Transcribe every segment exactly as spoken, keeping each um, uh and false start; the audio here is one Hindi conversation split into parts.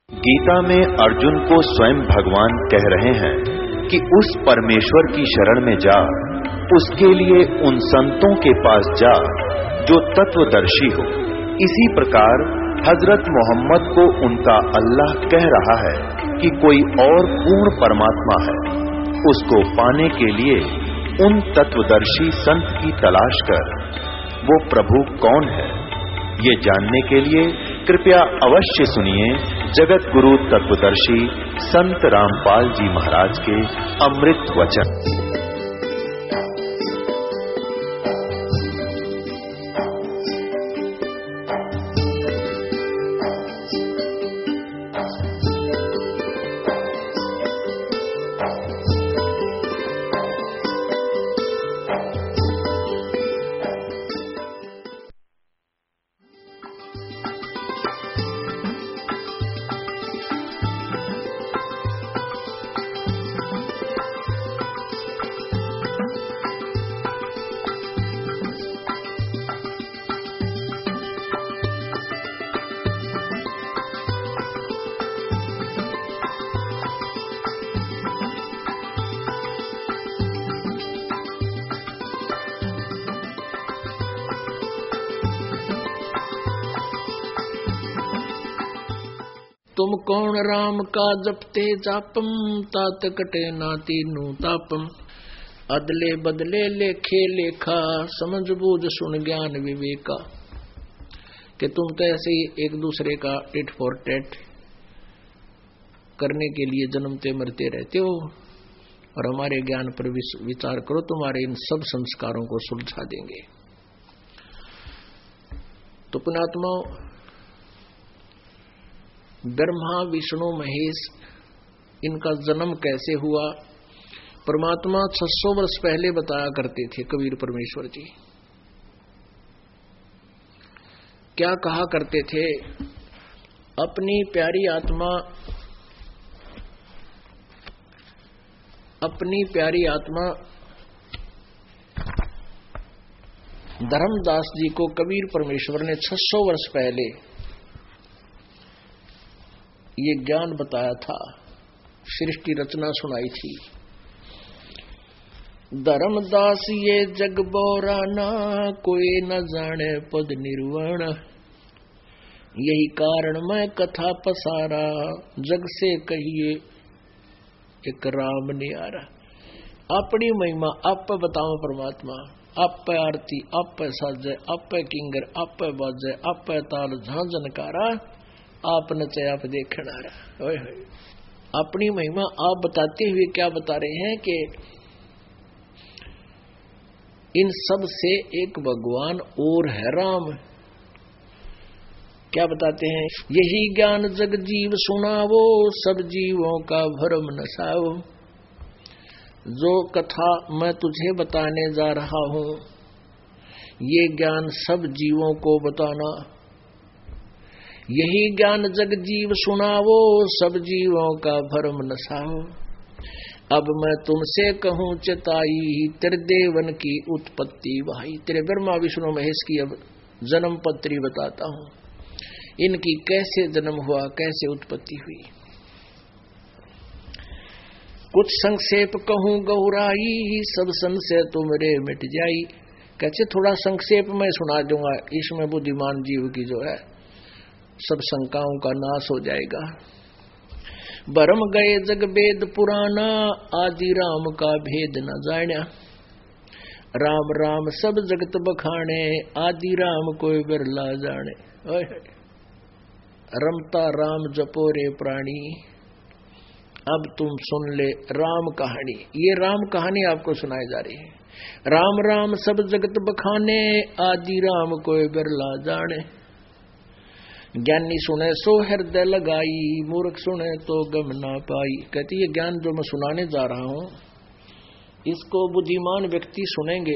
गीता में अर्जुन को स्वयं भगवान कह रहे हैं कि उस परमेश्वर की शरण में जा, उसके लिए उन संतों के पास जा जो तत्वदर्शी हो। इसी प्रकार हजरत मोहम्मद को उनका अल्लाह कह रहा है कि कोई और पूर्ण परमात्मा है। उसको पाने के लिए उन तत्वदर्शी संत की तलाश कर। वो प्रभु कौन है, ये जानने के लिए कृपया अवश्य सुनिए जगत गुरु तत्वदर्शी संत रामपाल जी महाराज के अमृत वचन। तुम कौन राम का जपते जापम, तात कटे ना तीनू तापम। अदले बदले लेखे लेखा, समझ बूझ सुन ज्ञान विवेका। कि तुम तो ऐसे ही एक दूसरे का टिट फॉर टेट करने के लिए जन्मते मरते रहते हो, और हमारे ज्ञान पर विचार करो, तुम्हारे इन सब संस्कारों को सुलझा देंगे। तो पुण्यात्मा, ब्रह्मा विष्णु महेश इनका जन्म कैसे हुआ, परमात्मा छह सौ वर्ष पहले बताया करते थे कबीर परमेश्वर जी। क्या कहा करते थे? अपनी प्यारी आत्मा अपनी प्यारी आत्मा धर्मदास जी को कबीर परमेश्वर ने छह सौ वर्ष पहले ये ज्ञान बताया था, सृष्टि रचना सुनाई थी। धर्मदास ये जग बोराना, कोई न जाने पद निर्वाण। यही कारण मैं कथा पसारा, जग से कहिए एक राम न्यारा। अपनी महिमा आप बताओ परमात्मा, आप आरती आप साजे, आप किंगर आप बाजे, आप ताल झांझनकारा, आप नचे आप देखना रहा। अपनी महिमा आप बताते हुए क्या बता रहे हैं कि इन सब से एक भगवान और है राम। क्या बताते हैं? यही ज्ञान जग जीव सुनावो, सब जीवों का भरम नसाओ। जो कथा मैं तुझे बताने जा रहा हूं, ये ज्ञान सब जीवों को बताना। यही ज्ञान जग जीव सुनावो, सब जीवों का भरम नसाओ। अब मैं तुमसे कहूं चेताई, तेरे देवन की उत्पत्ति भाई। तेरे ब्रह्मा विष्णु महेश की अब जन्म पत्री बताता हूं, इनकी कैसे जन्म हुआ, कैसे उत्पत्ति हुई। कुछ संक्षेप कहूं गौराई, सब संशय तुमरे मिट जाई। कैसे थोड़ा संक्षेप में सुना दूंगा, इसमें बुद्धिमान जीव की जो है सब शंकाओं का नाश हो जाएगा। भरम गए जग वेद पुराना, आदि राम का भेद न जाना। राम राम सब जगत बखाने, आदि राम कोई बिरला जाने। रमता राम जपो रे प्राणी। अब तुम सुन ले राम कहानी। ये राम कहानी आपको सुनाई जा रही है। राम राम सब जगत बखाने, आदि राम कोई बिरला जाने। ज्ञानी सुने सो हृदय लगाई, मूर्ख सुने तो गम ना पाई। कहती है ज्ञान जो मैं सुनाने जा रहा हूं, इसको बुद्धिमान व्यक्ति सुनेंगे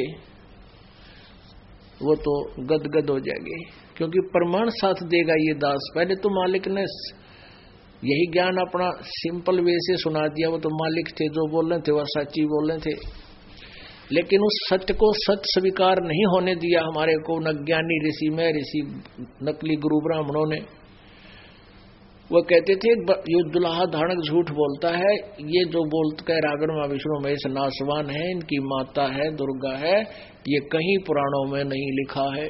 वो तो गदगद हो जाएंगे, क्योंकि प्रमाण साथ देगा ये दास। पहले तो मालिक ने यही ज्ञान अपना सिंपल वे से सुना दिया, वो तो मालिक थे, जो बोल रहे थे वह सच्ची बोल रहे थे। लेकिन उस सत्य को सत्य स्वीकार नहीं होने दिया हमारे को न ज्ञानी ऋषि में ऋषि नकली गुरु ब्राह्मणों ने। वो कहते थे ये दुल्हा धानक झूठ बोलता है, ये जो बोलता है रागण विष्णु महेश नासवान है, इनकी माता है दुर्गा है, ये कहीं पुराणों में नहीं लिखा है।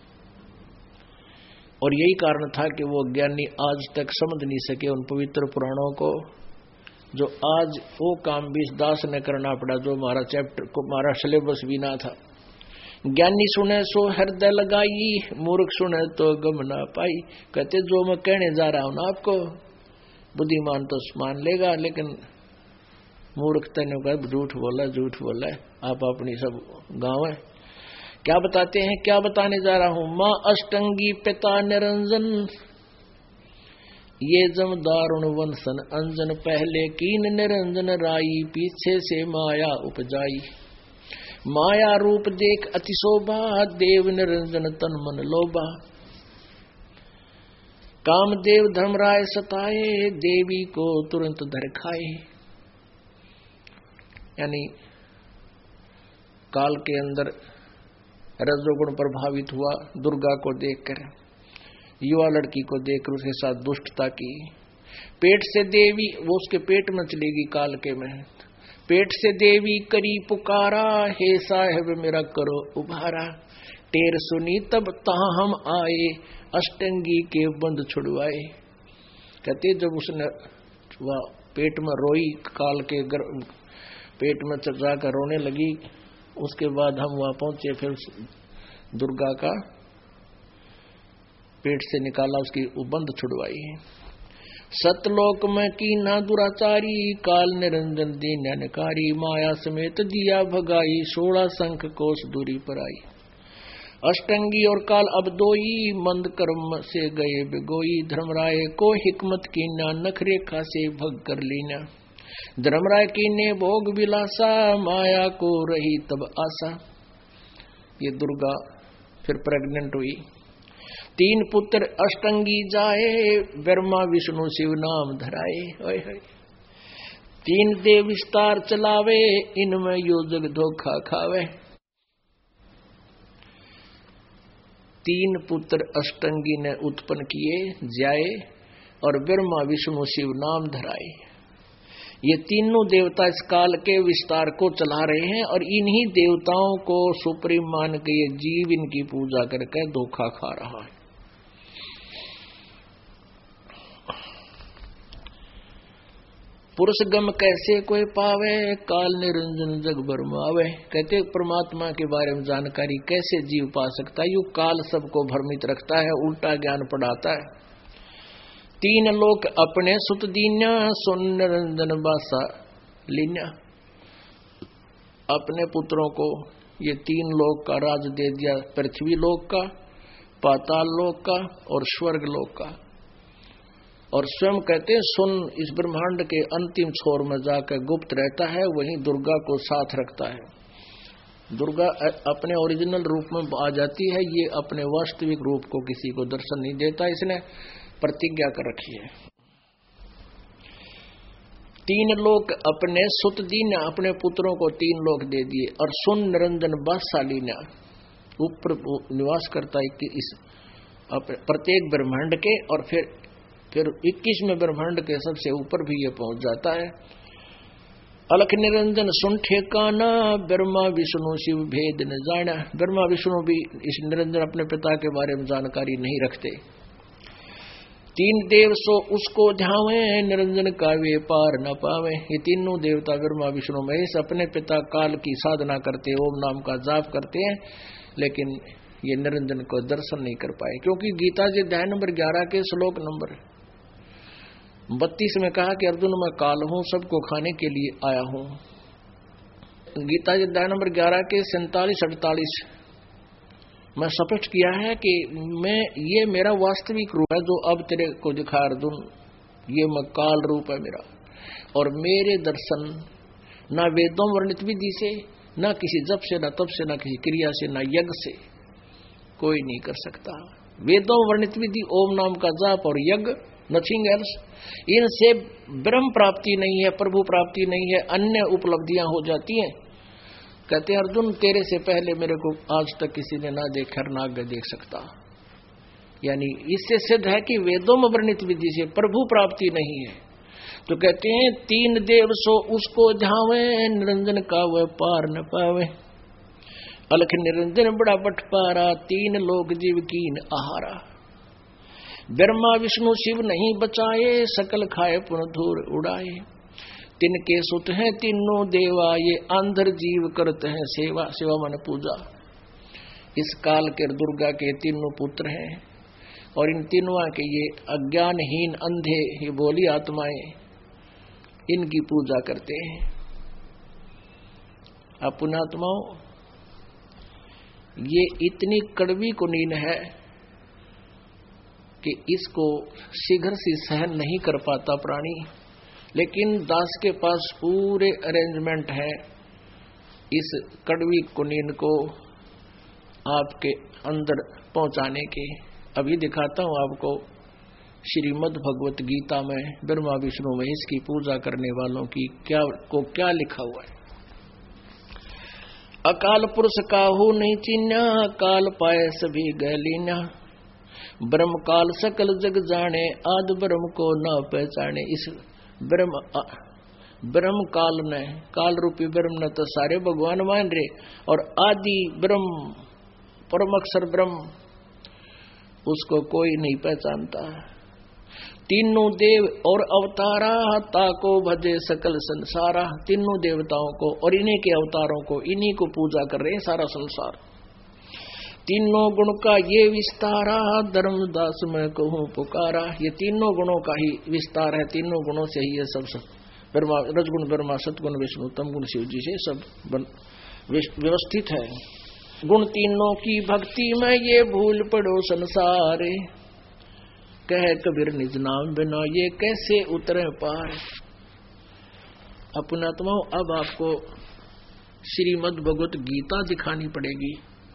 और यही कारण था कि वो ज्ञानी आज तक समझ नहीं सके उन पवित्र पुराणों को, जो आज वो काम भी दास ने करना पड़ा, जो हमारा चैप्टर को हमारा सिलेबस भी ना था। ज्ञानी सुने सो हृदय लगाई, मूर्ख सुने तो गम ना पाई। कहते जो मैं कहने जा रहा हूं ना आपको, बुद्धिमान तो मान लेगा, लेकिन मूर्खता ने कहा झूठ बोला झूठ बोला है, आप अपनी सब गाँव है। क्या बताते हैं, क्या बताने जा रहा हूं। माँ अष्टंगी पिता निरंजन, ये जम दारुण वंशन अंजन, पहले कीन निरंजन राई, पीछे से माया उपजाई। माया रूप देख अतिशोभा, देव निरंजन तन मन लोभा। कामदेव धर्मराय सताए, देवी को तुरंत धर खाए। यानी काल के अंदर रजोगुण प्रभावित हुआ दुर्गा को देखकर, युवा लड़की को देखकर उसके साथ दुष्टता की। पेट से देवी, वो उसके पेट में चलेगी काल के में, पेट से देवी करी पुकारा, हे साहेब मेरा करो उभारा। टेर सुनी तब तहां हम आए, अष्टंगी के बंद छुड़वाए। कहते जब उसने वह पेट में रोई, काल के पेट में जाकर रोने लगी, उसके बाद हम वहां पहुंचे, फिर दुर्गा का पेट से निकाला, उसकी बंद छुड़वाई। सतलोक में की ना दुराचारी, काल निरंजन दीन्यानकारी। माया समेत दिया भगाई, सोलह संख कोस दूरी पर आई। अष्टंगी और काल अब दोई, मंद कर्म से गए बिगोई। धर्मराय को हिकमत की ना, नख रेखा से भग कर लीना। धर्मराय की ने भोग विलासा, माया को रही तब आशा। ये दुर्गा फिर प्रेग्नेंट हुई। तीन पुत्र अष्टंगी जाए, ब्रह्मा विष्णु शिव नाम धराए। ओए होए। तीन देव विस्तार चलावे, इनमें यो जग धोखा खावे। तीन पुत्र अष्टंगी ने उत्पन्न किए जाए, और ब्रह्मा विष्णु शिव नाम धराए। ये तीनों देवता इस काल के विस्तार को चला रहे हैं, और इन्हीं देवताओं को सुप्रीम मान के ये जीव इनकी पूजा करके धोखा खा रहा है। पुरुष गम कैसे कोई पावे, काल निरंजन जग भरमावे। कहते परमात्मा के बारे में जानकारी कैसे जीव पा सकता है, यू काल सबको भ्रमित रखता है, उल्टा ज्ञान पढ़ाता है। तीन लोक अपने सुत दीन्या, सुन निरंजन बासा लीन्या। अपने पुत्रों को ये तीन लोक का राज दे दिया, पृथ्वी लोक का, पाताल लोक का और स्वर्ग लोक का। और स्वयं कहते हैं सुन इस ब्रह्मांड के अंतिम छोर में जाकर गुप्त रहता है, वहीं दुर्गा को साथ रखता है। दुर्गा अपने ओरिजिनल रूप में आ जाती है, ये अपने वास्तविक रूप को किसी को दर्शन नहीं देता, इसने प्रतिज्ञा कर रखी है। तीन लोक अपने सुत दीन, अपने पुत्रों को तीन लोक दे दिए। और सुन निरंजन बादशालीना, ऊपर निवास करता है कि इस प्रत्येक ब्रह्मांड के, और फिर फिर इक्कीसवें ब्रह्मांड के सबसे ऊपर भी ये पहुंच जाता है। अलख निरंजन सुन ठेकाना, ब्रह्मा विष्णु शिव भेद न जाना। ब्रह्मा विष्णु भी इस निरंजन अपने पिता के बारे में जानकारी नहीं रखते। तीन देव सो उसको ध्यावे, निरंजन का वे पार न पावे। ये तीनों देवता ब्रह्मा विष्णु महेश अपने पिता काल की साधना करते, ओम नाम का जाप करते हैं, लेकिन ये निरंजन को दर्शन नहीं कर पाए। क्योंकि गीता जी अध्याय नंबर ग्यारह के श्लोक नंबर बत्तीस में कहा कि अर्जुन मैं काल हूं, सबको खाने के लिए आया हूं। गीता जी अध्याय नंबर ग्यारह के सैतालीस अड़तालीस में स्पष्ट किया है कि मैं ये मेरा वास्तविक रूप है जो अब तेरे को दिखा अर्जुन, ये मैं काल रूप है मेरा। और मेरे दर्शन ना वेदों वर्णित विधि से, ना किसी जप से, ना तप से, ना किसी क्रिया से, ना यज्ञ से कोई नहीं कर सकता। वेदों वर्णित विधि ओम नाम का जाप और यज्ञ, नथिंग एल्स। इनसे ब्रह्म प्राप्ति नहीं है, प्रभु प्राप्ति नहीं है, अन्य उपलब्धियां हो जाती हैं। कहते अर्जुन तेरे से पहले मेरे को आज तक किसी ने ना देखा, ना आगे देख सकता। यानी इससे सिद्ध है कि वेदों में वर्णित विधि से प्रभु प्राप्ति नहीं है। तो कहते हैं तीन देव सो उसको ध्यावे, निरंजन का वह पार न पावे। अलख निरंजन बड़ा बटपारा, तीन लोक जीव कीन आहारा। ब्रह्मा विष्णु शिव नहीं बचाए, सकल खाए पुन धूर उड़ाए। तिनके सुत हैं तीनों देवा, ये आंधर जीव करते हैं सेवा। सेवा मन पूजा। इस काल के दुर्गा के तीनों पुत्र हैं और इन तीनों के ये अज्ञानहीन अंधे ये बोली आत्माएं इनकी पूजा करते हैं। अब पुण्यात्माओं, ये इतनी कड़वी कुनीन है कि इसको शीघ्र से सहन नहीं कर पाता प्राणी, लेकिन दास के पास पूरे अरेंजमेंट है इस कड़वी कुनीन को आपके अंदर पहुंचाने के। अभी दिखाता हूं आपको श्रीमद् भगवत गीता में ब्रह्मा विष्णु महेश की पूजा करने वालों की क्या को क्या लिखा हुआ है। अकाल पुरुष काहू नहीं चिन्या, काल पाए सभी गलीना। ब्रह्म काल सकल जग जाने, आद ब्रह्म को न पहचाने। इस ब्रह्म ब्रह्म काल ने, काल रूपी ब्रह्म ने तो सारे भगवान मान रहे, और आदि ब्रह्म परम अक्षर ब्रह्म उसको कोई नहीं पहचानता। तीनों देव और अवतारा, ताको भजे सकल संसारा। तीनों देवताओं को और इन्हीं के अवतारों को, इन्हीं को पूजा कर रहे हैं सारा संसार। तीनों गुण का ये विस्तारा, धर्मदास मैं कहूँ पुकारा। ये तीनों गुणों का ही विस्तार है, तीनों गुणों से ही ये सब सब ब्रह्मा, रजगुण ब्रह्मा, सतगुण विष्णु, तमगुण शिव जी से सब व्यवस्थित है। गुण तीनों की भक्ति में ये भूल पड़ो संसारे, कह कबीर निज नाम बिना ये कैसे उतरे पार। अपनात्माओं, अब आपको श्रीमद् भगवत गीता दिखानी पड़ेगी।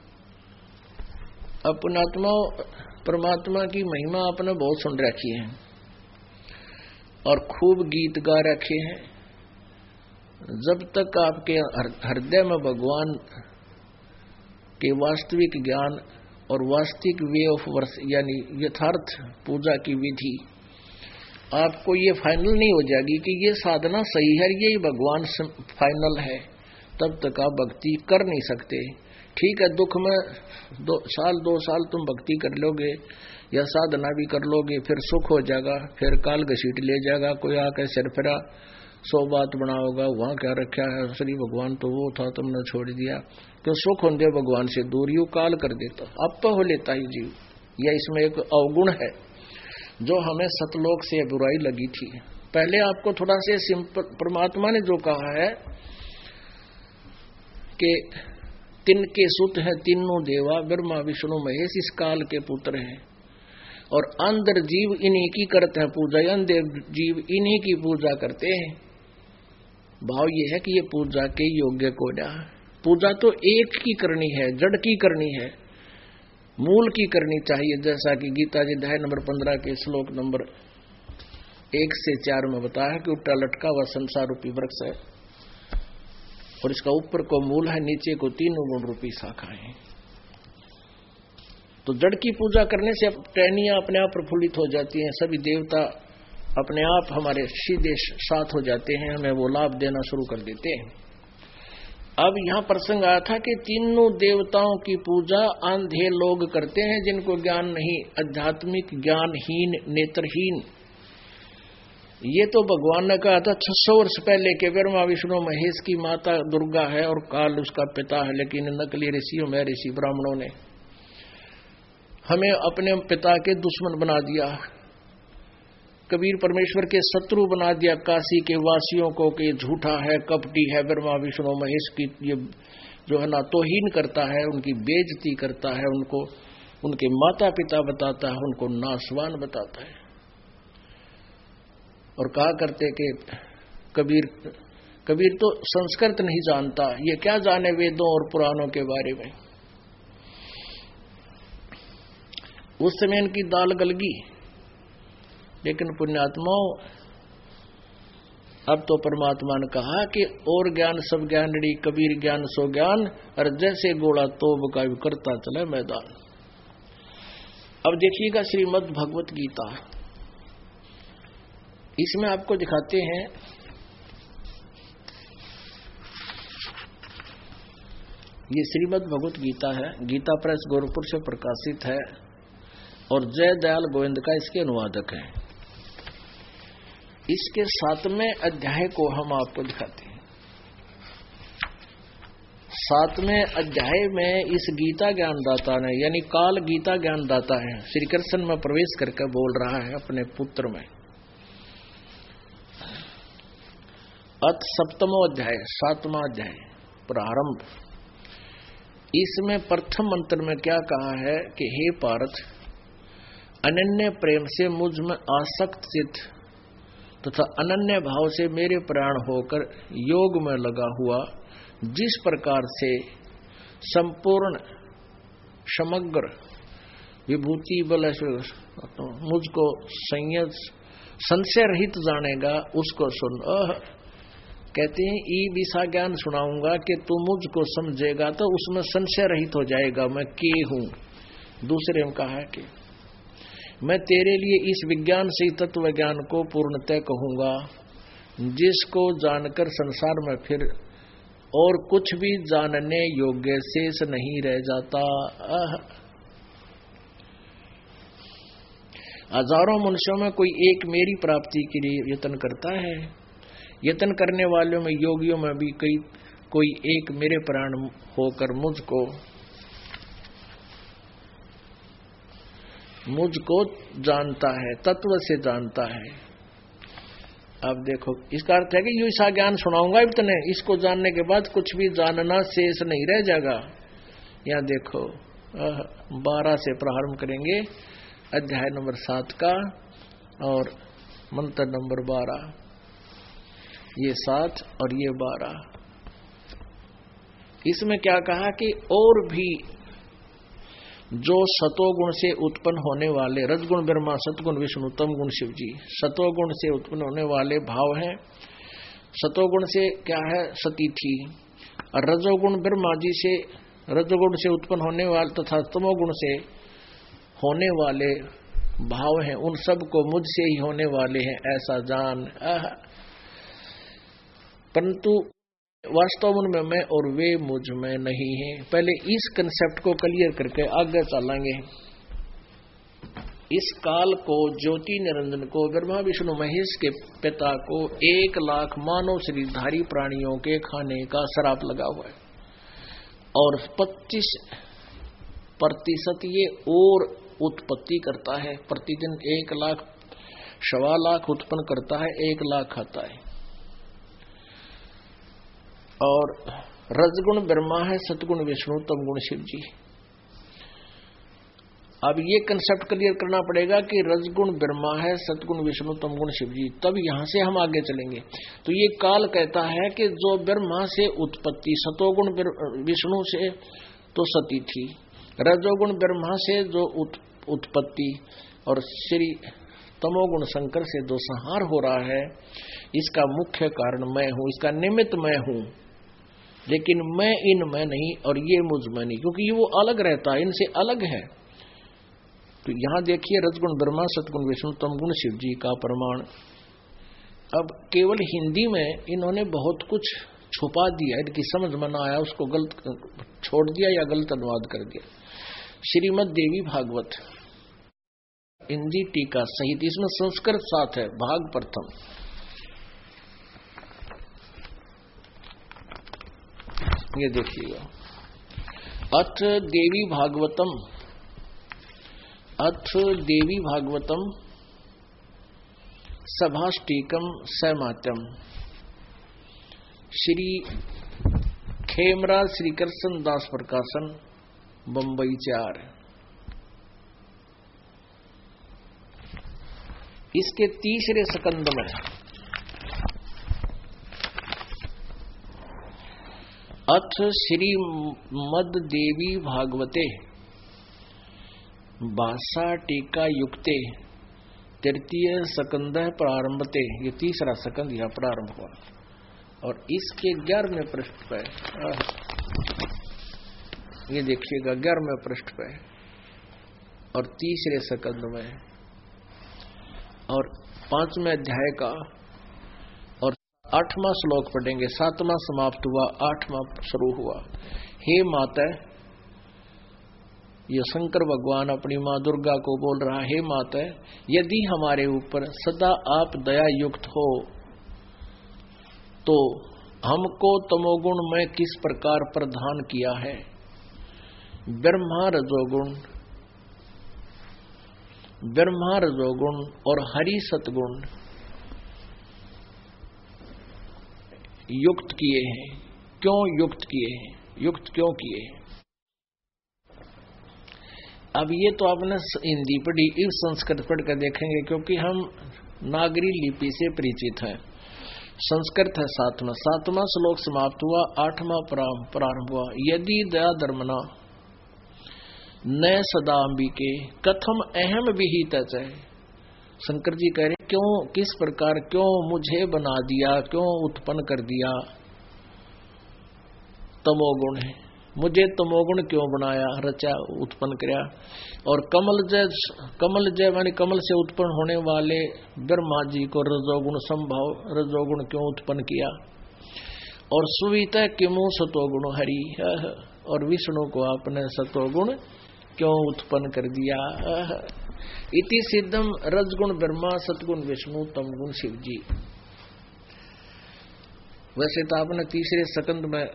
अपनात्माओं, परमात्मा की महिमा आपने बहुत सुन रखी है और खूब गीत गा रखे हैं। जब तक आपके हृदय में भगवान के वास्तविक ज्ञान और वास्तविक वे ऑफ वर्स यानी यथार्थ पूजा की विधि आपको ये फाइनल नहीं हो जाएगी कि ये साधना सही है, ये भगवान फाइनल है, तब तक आप भक्ति कर नहीं सकते। ठीक है, दुख में दो साल दो साल तुम भक्ति कर लोगे या साधना भी कर लोगे, फिर सुख हो जाएगा, फिर काल घसीट ले जाएगा, कोई आकर सिर फिरा सौ बात बनाओगा, वहां क्या रखा है श्री भगवान तो वो था तुमने छोड़ दिया। क्यों? सुख होंगे भगवान से दूर, यू काल कर देता, अब हो लेता ही जीव। यह इसमें एक अवगुण है जो हमें सतलोक से बुराई लगी थी। पहले आपको थोड़ा से सिंपल, परमात्मा ने जो कहा है कि तिनके सुत है तीनों देवा, ब्रह्मा विष्णु महेश इस काल के पुत्र हैं, और अंदर जीव इन्हीं की करते हैं पूजा, अंदर जीव इन्हीं की पूजा करते हैं। भाव ये है कि ये पूजा के योग्य को ना, पूजा तो एक की करनी है, जड़ की करनी है, मूल की करनी चाहिए। जैसा कि गीता जी अध्याय नंबर पंद्रह के श्लोक नंबर एक से चार में बताया कि उल्टा लटका हुआ संसार रूपी वृक्ष है और इसका ऊपर को मूल है, नीचे को तीनों गुण रूपी शाखाएं। तो जड़ की पूजा करने से टहनियां अपने आप प्रफुल्लित हो जाती हैं, सभी देवता अपने आप हमारे सीधे साथ हो जाते हैं, हमें वो लाभ देना शुरू कर देते हैं। अब यहाँ प्रसंग आया था कि तीनों देवताओं की पूजा अंधे लोग करते हैं जिनको ज्ञान नहीं, आध्यात्मिक ज्ञानहीन, नेत्रहीन। ये तो भगवान ने कहा था छह सौ वर्ष पहले के ब्रह्मा विष्णु महेश की माता दुर्गा है और काल उसका पिता है, लेकिन नकली ऋषियों में ऋषि ब्राह्मणों ने हमें अपने पिता के दुश्मन बना दिया, कबीर परमेश्वर के शत्रु बना दिया, काशी के वासियों को कि झूठा है, कपटी है, ब्रह्मा विष्णु महेश की ये जो है ना तौहीन करता है, उनकी बेइज्जती करता है, उनको उनके माता पिता बताता है, उनको नासवान बताता है। और कहा करते कि कबीर कबीर तो संस्कृत नहीं जानता, ये क्या जाने वेदों और पुराणों के बारे में। उस समय इनकी दाल गलगी, लेकिन पुण्यात्माओं अब तो परमात्मा ने कहा कि और ज्ञान सब ज्ञानड़ी, कबीर ज्ञान सो ज्ञान, और जैसे गोला तोब का भी करता चले मैदान। अब देखिएगा श्रीमद् भगवत गीता, इसमें आपको दिखाते हैं ये श्रीमद् भगवत गीता है, गीता प्रेस गोरखपुर से प्रकाशित है और जय दयाल गोविंद का इसके अनुवादक है। इसके सातवें अध्याय को हम आपको दिखाते हैं। सातवें अध्याय में इस गीता ज्ञानदाता ने, यानी काल गीता ज्ञानदाता है, श्री कृष्ण में प्रवेश करके बोल रहा है अपने पुत्र में। अथ सप्तमो अध्याय, सातवां अध्याय प्रारंभ। इसमें प्रथम मंत्र में क्या कहा है कि हे पार्थ, अनन्य प्रेम से मुझ में आसक्त चित्त तथा अनन्य भाव से मेरे प्राण होकर योग में लगा हुआ, जिस प्रकार से संपूर्ण समग्र विभूति बल मुझको संशय रहित जानेगा, उसको सुन। कहते हैं ई विषा ज्ञान सुनाऊंगा कि तू मुझको समझेगा तो उसमें संशय रहित हो जाएगा मैं के हूं। दूसरे में कहा है कि मैं तेरे लिए इस विज्ञान से तत्व ज्ञान को पूर्णतः कहूंगा, जिसको जानकर संसार में फिर और कुछ भी जानने योग्य शेष नहीं रह जाता। हजारों मनुष्यों में कोई एक मेरी प्राप्ति के लिए यत्न करता है, यत्न करने वालों में योगियों में भी कई कोई एक मेरे प्राण होकर मुझको मुझको जानता है, तत्व से जानता है। अब देखो इसका अर्थ है कि यो ऐसा ज्ञान सुनाऊंगा इतने, इसको जानने के बाद कुछ भी जानना शेष नहीं रह जाएगा। यहाँ देखो बारह से प्रारंभ करेंगे अध्याय नंबर सात का और मंत्र नंबर बारह, ये सात और ये बारह। इसमें क्या कहा कि और भी जो सतोगुण से उत्पन्न होने वाले, रजगुण ब्रह्मा, सतगुण विष्णु, तम गुण शिव जी, सतोगुण से उत्पन्न होने वाले भाव हैं। सतोगुण से क्या है सतीथि, और रजोगुण ब्रह्मा जी से, रजोगुण से उत्पन्न होने वाले तथा तमोगुण से होने वाले भाव हैं, उन सब को मुझसे ही होने वाले हैं ऐसा जान। परंतु वास्तव में मैं और वे मुझ में नहीं है। पहले इस कंसेप्ट को क्लियर करके आगे चलेंगे। इस काल को, ज्योति निरंजन को, ब्रह्मा विष्णु महेश के पिता को एक लाख मानव शरीरधारी प्राणियों के खाने का श्राप लगा हुआ है और पच्चीस प्रतिशत ये और उत्पत्ति करता है। प्रतिदिन एक लाख सवा लाख उत्पन्न करता है, एक लाख खाता है। और रजगुण ब्रह्मा है, सतगुण विष्णु, तमगुण शिव जी। अब ये कंसेप्ट क्लियर करना पड़ेगा कि रजगुण ब्रह्मा है, सतगुण विष्णु, तमगुण शिव जी, तब यहां से हम आगे चलेंगे। तो ये काल कहता है कि जो ब्रह्मा से उत्पत्ति, सतोगुण विष्णु से तो सती थी, रजोगुण ब्रह्मा से जो उत्पत्ति और श्री तमोगुण शंकर से जो संहार हो रहा है, इसका मुख्य कारण मैं हूं, इसका निमित्त मैं हूं, लेकिन मैं इनमें नहीं और ये मुझ में नहीं, क्योंकि वो अलग रहता है, इनसे अलग है। तो यहां देखिए रजगुण ब्रह्मा, सतगुण विष्णु, तमगुण शिव जी का प्रमाण। अब केवल हिंदी में इन्होंने बहुत कुछ छुपा दिया, इनकी समझ में ना आया, उसको गलत छोड़ दिया या गलत अनुवाद कर दिया। श्रीमद् देवी भागवत हिंदी टीका सहित, इसमें संस्कृत साथ है, भाग प्रथम। ये देखिएगा, अथ देवी भागवतम, अथ देवी भागवतम सभाष्टीकम सैमात्यम, श्री खेमराज श्री कृष्ण दास प्रकाशन, बंबई चार। इसके तीसरे स्कंद में अथ श्री मद देवी भागवते भाषा टीका युक्ते तृतीय स्कंद प्रारंभते, ये तीसरा स्कंद यह प्रारंभ हुआ और इसके ग्यारहवें पृष्ठ पे, ये देखिएगा ग्यारहवें पृष्ठ पे और तीसरे सकंद में और पांचवें अध्याय का और आठवां श्लोक पढ़ेंगे। सातवां समाप्त हुआ, आठवां शुरू हुआ। हे माता, ये शंकर भगवान अपनी मां दुर्गा को बोल रहा, हे माता, यदि हमारे ऊपर सदा आप दया युक्त हो तो हमको तमोगुण में किस प्रकार प्रदान किया है। ब्रह्मा रजोगुण, ब्रह्मा रजोगुण और हरि सतगुण युक्त किए हैं। क्यों युक्त किए हैं? युक्त क्यों किए हैं? अब ये तो आपने हिंदी पढ़ी, इस संस्कृत पढ़ कर देखेंगे, क्योंकि हम नागरी लिपि से परिचित हैं। संस्कृत है सातवां सातवां श्लोक समाप्त हुआ, आठवां प्रारंभ हुआ। यदि दया धर्मना न सदा अंबिके कथम अहम विहित है। शंकर जी कह रहे क्यों, किस प्रकार, क्यों मुझे बना दिया, क्यों उत्पन्न कर दिया। तमोगुण है, मुझे तमोगुण क्यों बनाया, रचा, उत्पन्न किया। और कमल जय, कमल जय माने कमल से उत्पन्न होने वाले ब्रह्मा जी को रजोगुण संभव, रजोगुण क्यों उत्पन्न किया। और सुवित किमु सतोगुण हरि, और विष्णु को आपने सतोगुण क्यों उत्पन्न कर दिया। इति सिद्धम रजगुण ब्रह्मा, सतगुण विष्णु, तमगुण शिव जी। वैसे तो आपने तीसरे सकंद में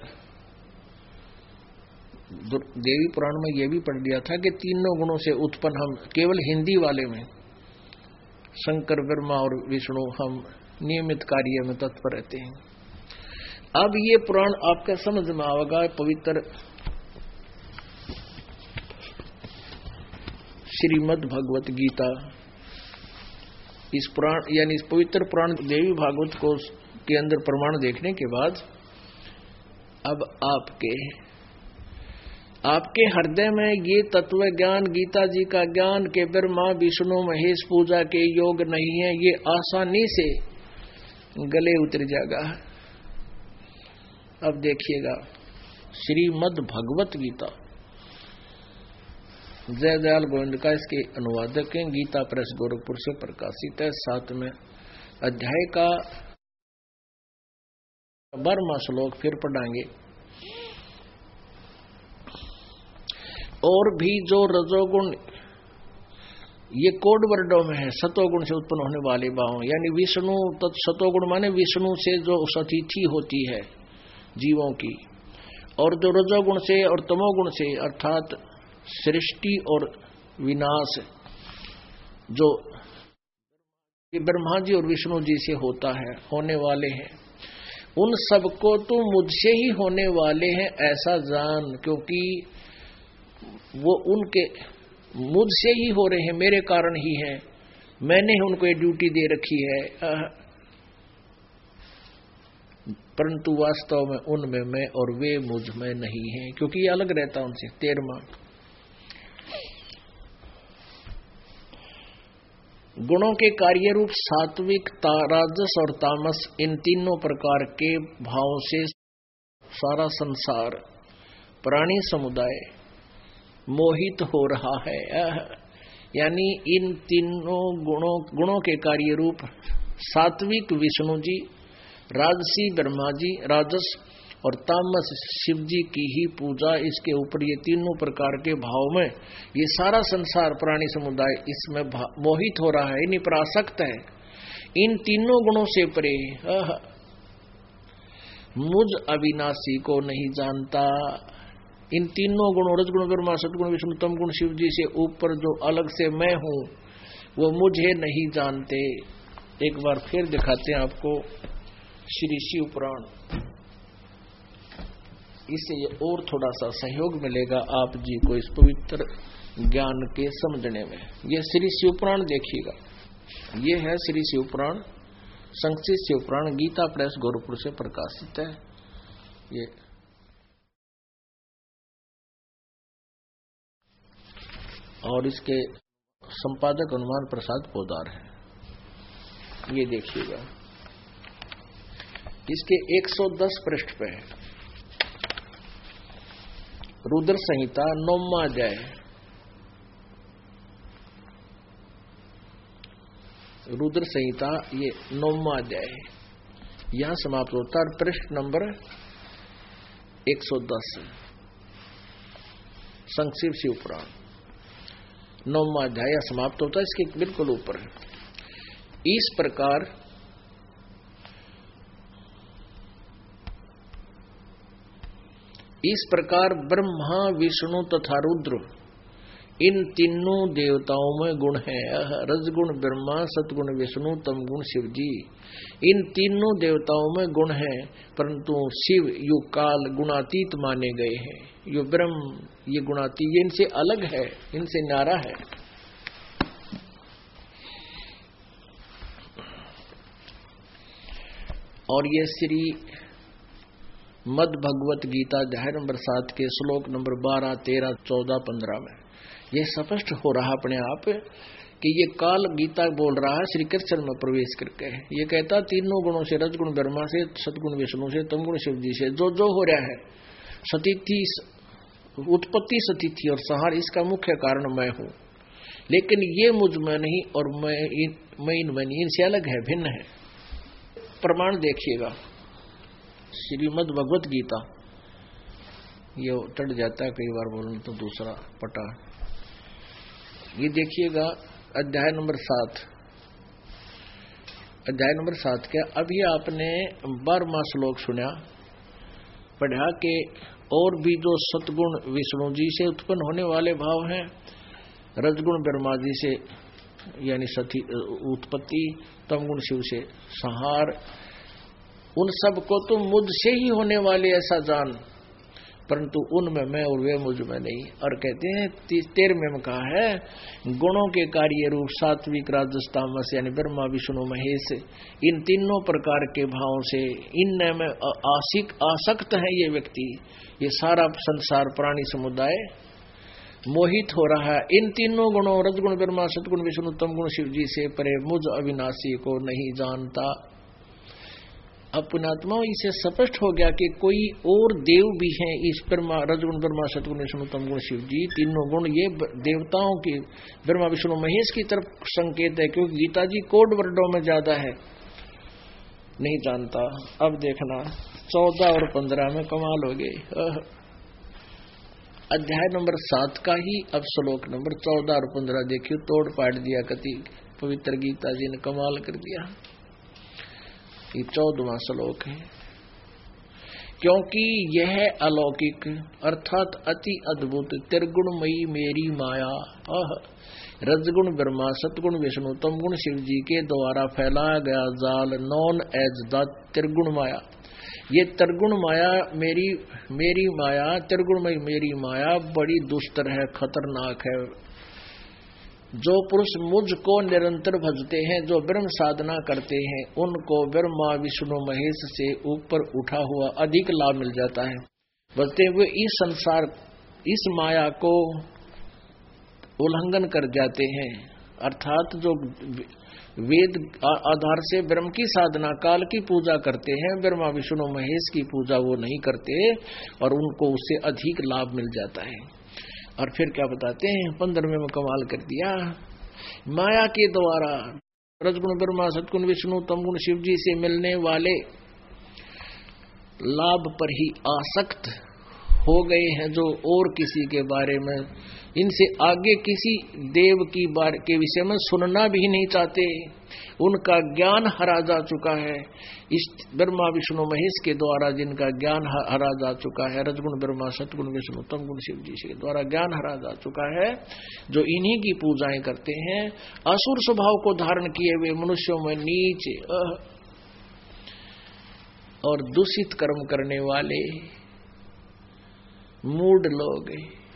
देवी पुराण में यह भी पढ़ लिया था कि तीनों गुणों से उत्पन्न हम, केवल हिंदी वाले में शंकर, ब्रह्मा और विष्णु हम नियमित कार्य में तत्पर रहते हैं। अब ये पुराण आपका समझ में आएगा। पवित्र श्रीमद् भगवत गीता, इस पुराण यानी इस पवित्र पुराण देवी भागवत को के अंदर प्रमाण देखने के बाद अब आपके आपके हृदय में ये तत्व ज्ञान, गीता जी का ज्ञान के ब्रह्मा विष्णु महेश पूजा के योग नहीं है, ये आसानी से गले उतर जाएगा। अब देखिएगा श्रीमद् भगवत गीता, जय दयाल गोविंद का इसके अनुवादक हैं, गीता प्रेस गोरखपुर से प्रकाशित है। सातवें अध्याय का बारहवां श्लोक फिर पढ़ाएंगे। और भी जो रजोगुण, ये कोड वर्डों में है, सतोगुण से उत्पन्न होने वाले भाव, यानी विष्णु तत् सतोगुण माने विष्णु से जो सतिथि होती है जीवों की, और जो रजोगुण से और तमोगुण से अर्थात सृष्टि और विनाश जो ब्रह्मा जी और विष्णु जी से होता है, होने वाले हैं, उन सबको तो मुझसे ही होने वाले हैं ऐसा जान, क्योंकि वो उनके मुझसे ही हो रहे हैं, मेरे कारण ही हैं, मैंने उनको ये ड्यूटी दे रखी है। परंतु वास्तव में उनमें मैं और वे मुझ में नहीं हैं, क्योंकि ये अलग रहता उनसे। तेरहवां गुणों के कार्य रूप सात्विक, राजस और तामस, इन तीनों प्रकार के भावों से सारा संसार, प्राणी समुदाय मोहित हो रहा है। यानी इन तीनों गुणों गुणों के कार्य रूप सात्विक विष्णु जी, राजसी ब्रह्मा जी, राजस और तामस शिव जी की ही पूजा, इसके ऊपर ये तीनों प्रकार के भाव में ये सारा संसार प्राणी समुदाय इसमें मोहित हो रहा है, इन्हीं पर आसक्त है। इन तीनों गुणों से परे मुझ अविनाशी को नहीं जानता। इन तीनों गुणों रजगुण ब्रह्मा, सतगुण विष्णु, तमगुण शिव जी से ऊपर जो अलग से मैं हूं वो मुझे नहीं जानते। एक बार फिर दिखाते हैं आपको श्री शिव पुराण, इससे और थोड़ा सा सहयोग मिलेगा आप जी को इस पवित्र ज्ञान के समझने में। ये श्री शिव पुराण देखिएगा, ये है श्री शिव पुराण, संक्षिप्त शिव पुराण, गीता प्रेस गोरखपुर से प्रकाशित है। ये और इसके संपादक हनुमान प्रसाद पोदार है। ये देखिएगा, इसके एक सौ दस पृष्ठ पे है रुद्र संहिता नौवां अध्याय, रुद्र संहिता ये नौवां अध्याय है, यहां समाप्त होता है। पृष्ठ नंबर एक सौ दस संक्षिप्त शिव पुराण नौवां अध्याय समाप्त होता है, इसके बिल्कुल ऊपर है। इस प्रकार इस प्रकार ब्रह्मा विष्णु तथा रुद्र इन तीनों देवताओं में गुण है। रजगुण ब्रह्मा, सतगुण विष्णु, तमगुण शिव जी, इन तीनों देवताओं में गुण है, परंतु शिव यो काल गुणातीत माने गए हैं। यो ब्रह्म ये गुणातीत, ये इनसे अलग है, इनसे न्यारा है। और ये श्री मद भगवत गीता अध्याय नंबर सात के श्लोक नंबर बारह, तेरह, चौदह, पंद्रह में यह स्पष्ट हो रहा अपने आप कि ये काल गीता बोल रहा है श्री कृष्ण में प्रवेश करके। ये कहता तीनों गुणों से, रजगुण ब्रह्मा से, सतगुण विष्णु से, तमगुण शिव जी से जो जो हो रहा है, सतिथि उत्पत्ति सतिथि और संहार, इसका मुख्य कारण मैं हूं। लेकिन ये मुझ में नहीं और मैं इन मैं इनमें नहीं, इनसे अलग है, भिन्न है। प्रमाण देखिएगा, श्रीमद् भगवत गीता, ये टट जाता है कई बार बोलने तो दूसरा पटा। ये देखिएगा अध्याय नंबर सात, अध्याय नंबर सात क्या, अभी आपने बारहवां श्लोक सुना पढ़ा कि और भी जो सतगुण विष्णु जी से उत्पन्न होने वाले भाव हैं, रजगुण ब्रह्मा जी से यानी सती उत्पत्ति, तमगुण शिव से संहार, उन सब को तो मुझसे ही होने वाले ऐसा जान, परंतु उनमें मैं और वे मुझ में नहीं। और कहते हैं तेरहवें में कहा है गुणों के कार्य रूप सात्विक राजस तामस यानी ब्रह्मा विष्णु महेश, इन तीनों प्रकार के भावों से इनमें में आशिक आसक्त है ये व्यक्ति, ये सारा संसार प्राणी समुदाय मोहित हो रहा है इन तीनों गुणों रजगुण ब्रह्मा सतगुण विष्णु तमगुण शिव जी से परे मुझ अविनाशी को नहीं जानता। अपनात्मा इसे स्पष्ट हो गया कि कोई और देव भी हैं इस ब्रह्मा रजगुण ब्रह्मा सतगुण विष्णु तमगुण शिव जी, तीनों गुण ये देवताओं की ब्रह्मा विष्णु महेश की तरफ संकेत है, क्योंकि गीता जी कोड वर्डों में ज्यादा है, नहीं जानता। अब देखना चौदह और पंद्रह में कमाल हो गए। अध्याय नंबर सात का ही अब श्लोक नंबर चौदह और पंद्रह देखियो, तोड़ पाट दिया कति पवित्र गीता जी ने, कमाल कर दिया। ये चौदहवां श्लोक है, क्योंकि यह अलौकिक अर्थात अति अद्भुत त्रिगुणमयी मेरी माया, रजगुण ब्रह्मा सतगुण विष्णु तमगुण शिव जी के द्वारा फैलाया गया जाल नॉन एज द त्रिगुण माया, ये त्रिगुण माया मेरी मेरी माया त्रिगुणमयी मेरी माया बड़ी दुष्टर है, खतरनाक है। जो पुरुष मुझको निरंतर भजते हैं, जो ब्रह्म साधना करते हैं, उनको ब्रह्मा विष्णु महेश से ऊपर उठा हुआ अधिक लाभ मिल जाता है। भजते हुए इस संसार इस माया को उल्लंघन कर जाते हैं, अर्थात जो वेद आधार से ब्रह्म की साधना काल की पूजा करते हैं, ब्रह्मा विष्णु महेश की पूजा वो नहीं करते और उनको उससे अधिक लाभ मिल जाता है। और फिर क्या बताते हैं पंद्रहवें में कमाल कर दिया, माया के द्वारा रजगुण ब्रह्मा सतगुण विष्णु तमगुण शिव जी से मिलने वाले लाभ पर ही आसक्त हो गए हैं, जो और किसी के बारे में इनसे आगे किसी देव की बारे के विषय में सुनना भी नहीं चाहते, उनका ज्ञान हरा जा चुका है। इस ब्रह्मा विष्णु महेश के द्वारा जिनका ज्ञान हरा जा चुका है, रजगुण ब्रह्मा सतगुण विष्णु तमगुण शिव जी के द्वारा ज्ञान हरा जा चुका है, जो इन्हीं की पूजाएं करते हैं, असुर स्वभाव को धारण किए हुए मनुष्यों में नीच और दूषित कर्म करने वाले मूढ़ लोग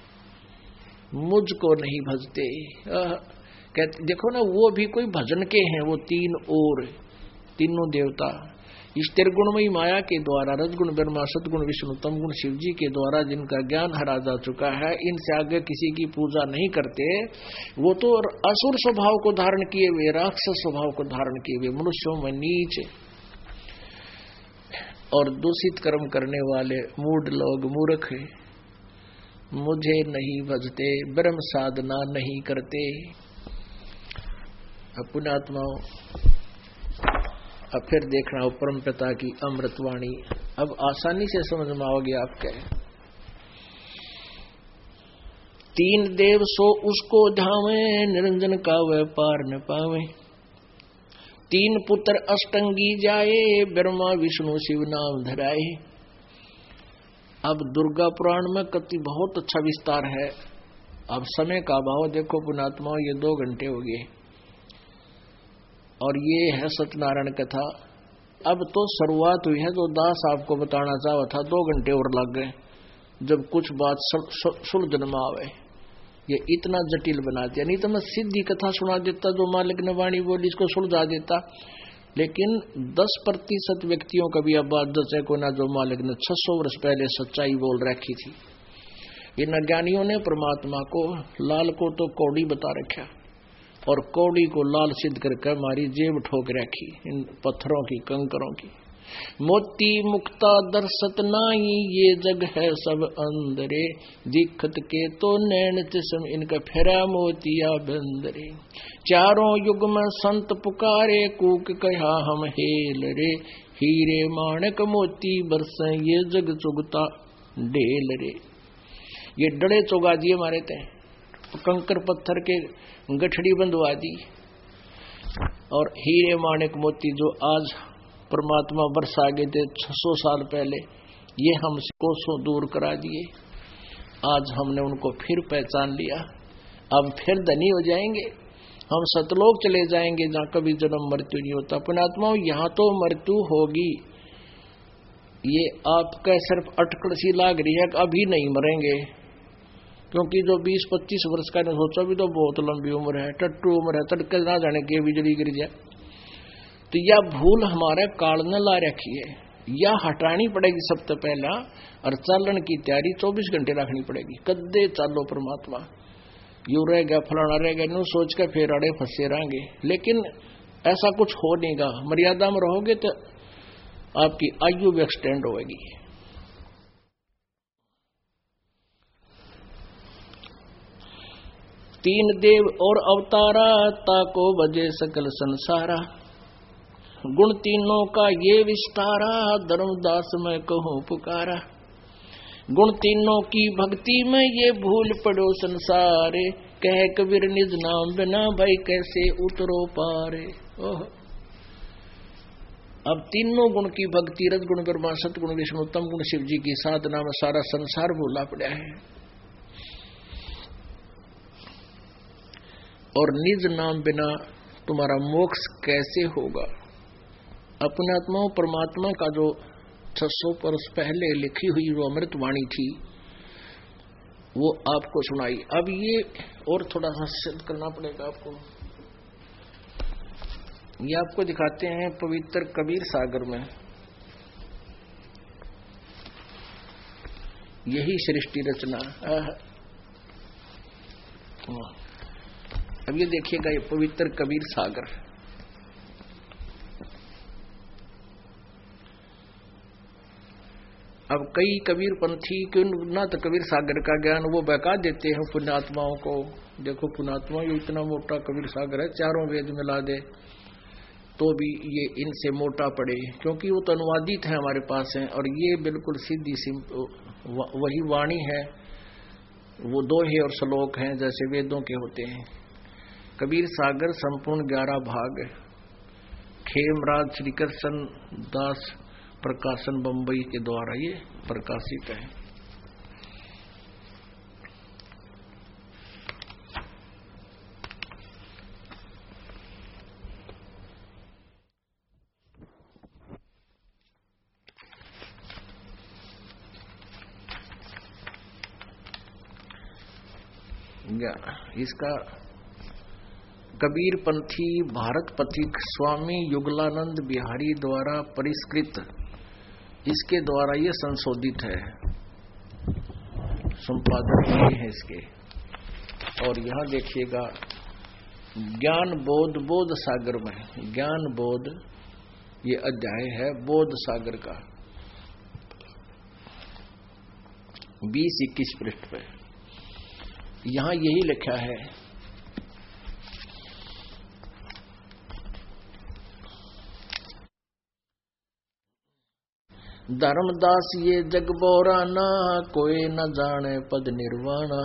मुझको नहीं भजते। कहते देखो ना, वो भी कोई भजन के हैं, वो तीन और तीनों देवता इस त्रिगुणमयी माया के द्वारा रजगुण ब्रह्मा सतगुण विष्णु तमगुण शिव जी के द्वारा जिनका ज्ञान हरा जा चुका है, इनसे आगे किसी की पूजा नहीं करते। वो तो असुर स्वभाव को धारण किए हुए, राक्षस स्वभाव को धारण किए हुए मनुष्यों में नीच और दूषित कर्म करने वाले मूढ़ लोग मूर्ख मुझे नहीं भजते, ब्रह्म साधना नहीं करते। अब पुण्यात्माओं, अब फिर देखना हो परम पिता की अमृतवाणी, अब आसानी से समझ में आओगे आपके। तीन देव सो उसको धावे, निरंजन का वह पार न पावे। तीन पुत्र अष्टंगी जाए, ब्रह्मा विष्णु शिव नाम धराए। अब दुर्गा पुराण में कति बहुत अच्छा विस्तार है। अब समय का अभाव देखो पुण्यात्माओं, ये दो घंटे हो गए और ये है सत्यनारायण कथा। अब तो शुरुआत हुई है, जो दास आपको बताना चाहा था, दो घंटे और लग गए। जब कुछ बात सुलझन में आवे, ये इतना जटिल बना दिया। नहीं तो मैं सीधी कथा सुना देता, जो मालिक ने वाणी बोली इसको सुलझा देता। लेकिन दस प्रतिशत व्यक्तियों का भी अब बात दस है को ना, जो मालिक ने छह सौ वर्ष पहले सच्चाई बोल रखी थी। इन अज्ञानियों ने परमात्मा को, लाल को तो कौड़ी बता रखा और कौड़ी को लाल सिद्ध करके हमारी जेब ठोक रखी, इन पत्थरों की, कंकरों की। मोती मुक्ता दर्शत नाई, ये जग है सब अंदरे। दिखत के तो नैन तिसम, इनका फेरा मोतिया बंदरे। चारों युग में संत पुकारे, कूक कहा हम हेल रे। हीरे माणक मोती बरसे, ये जग चुगता ढेल रे। ये डड़े चुगा दिए मारे थे, कंकर पत्थर के गठड़ी बंधवा दी, और हीरे माणिक मोती जो आज परमात्मा बरसा गए थे छह सौ साल पहले, ये हमसे कोसों दूर करा दिए। आज हमने उनको फिर पहचान लिया। अब फिर धनी हो जाएंगे, हम सतलोक चले जाएंगे जहां कभी जन्म मृत्यु नहीं होता। पुण्यात्माओं, यहाँ तो मृत्यु होगी, ये आपका सिर्फ अटकड़ सी लाग रही है, अभी नहीं मरेंगे। क्योंकि जो बीस पच्चीस वर्ष का ने सोचा भी तो बहुत लंबी उम्र है, टट्टू उम्र है, तड़के ना जाने के बिजली गिर जाए। तो यह भूल हमारे काल ने ला रखी है, या हटानी पड़ेगी सबसे पहला। और चालन की तैयारी चौबीस घंटे रखनी पड़ेगी। कदे चालो परमात्मा, यू रह गया फलाना रह गया, न्यू सोच के फिर अड़े फंसे रहेंगे। लेकिन ऐसा कुछ हो नहीं गा। मर्यादा में रहोगे तो आपकी आयु भी एक्सटेंड होगी। तीन देव और अवतारा, ताको बजे सकल संसारा। गुण तीनों का ये विस्तारा, धर्मदास मैं कहूँ पुकारा। गुण तीनों की भक्ति में ये भूल पड़ो संसारे। कह कबीर निज नाम बिना भाई कैसे उतरो पारे। ओह, अब तीनों गुण की भक्ति, रजगुण ब्रह्मा, सतगुण विष्णु, तम गुण शिव जी की साधना में सारा संसार भूला पड़ा है। और निज नाम बिना तुम्हारा मोक्ष कैसे होगा। अपने आत्माओं, परमात्मा का जो छह सौ वर्ष पहले लिखी हुई जो अमृत वाणी थी, वो आपको सुनाई। अब ये और थोड़ा सा सिद्ध करना पड़ेगा आपको। ये आपको दिखाते हैं पवित्र कबीर सागर में, यही सृष्टि रचना। अब ये देखिएगा, ये पवित्र कबीर सागर। अब कई कबीर पंथी क्यों ना तो कबीर सागर का ज्ञान वो बहका देते हैं पुण्यात्माओं को। देखो पुण्यात्माओं, ये इतना मोटा कबीर सागर है, चारों वेद मिला दे तो भी ये इनसे मोटा पड़े, क्योंकि वो तो अनुवादित है हमारे पास है। और ये बिल्कुल सीधी सिंपल वही वाणी है, वो दोहे और श्लोक हैं जैसे वेदों के होते हैं। कबीर सागर संपूर्ण ग्यारह भाग, खेमराज श्री कृष्ण दास प्रकाशन बंबई के द्वारा ये प्रकाशित है। इसका कबीर पंथी भारत पथिक स्वामी युगलानंद बिहारी द्वारा परिष्कृत, इसके द्वारा ये संशोधित है, संपादन किए हैं इसके। और यहां देखिएगा ज्ञान बोध, बोध सागर में, ज्ञान बोध ये अध्याय है बोध सागर का, बीस इक्कीस पृष्ठ पे। यहां यही लिखा है, धर्मदास ये जग बोराना, कोई न जाने पद निर्वाणा।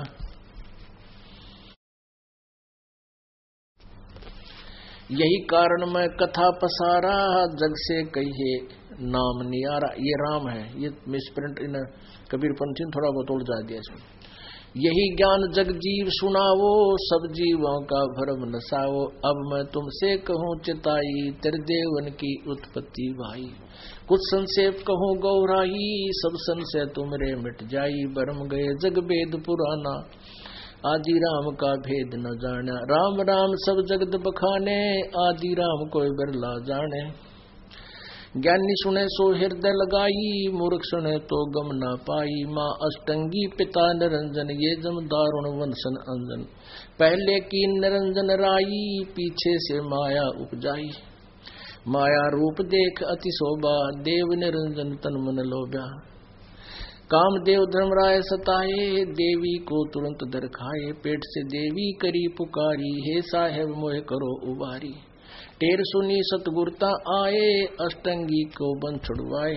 यही कारण मैं कथा पसारा, जग से कहिए नाम नियारा। ये राम है, ये मिसप्रिंट इन कबीर पंथी ने थोड़ा बहुत उलझा दिया इसमें। यही ज्ञान जग जीव सुनावो, सब जीवों का भरम नसावो। अब मैं तुमसे कहूँ चिताई, तेरे देवन की उत्पत्ति भाई। कुछ संक्षेप कहूँ गौराई, सब संशय तुमरे मिट जाई। भरम गए जग वेद पुराना, आदि राम का भेद न जाना। राम राम सब जगत बखाने, आदि राम कोई बिरला जाने। ज्ञानी सुने सो हृदय लगाई, मूर्ख सुने तो गम न पाई। माँ अष्टंगी पिता निरंजन, ये जम दारुण वंशन अंजन। पहले की निरंजन राई, पीछे से माया उपजाई। माया रूप देख अति शोभा, देव निरंजन तन मन लोभ्या। काम देव धर्मराय सताए, देवी को तुरंत दर खाए। पेट से देवी करी पुकारी, हे साहेब मोह करो उबारी। टेर सुनी सतगुरता आए, अष्टंगी को बन छुड़वाए।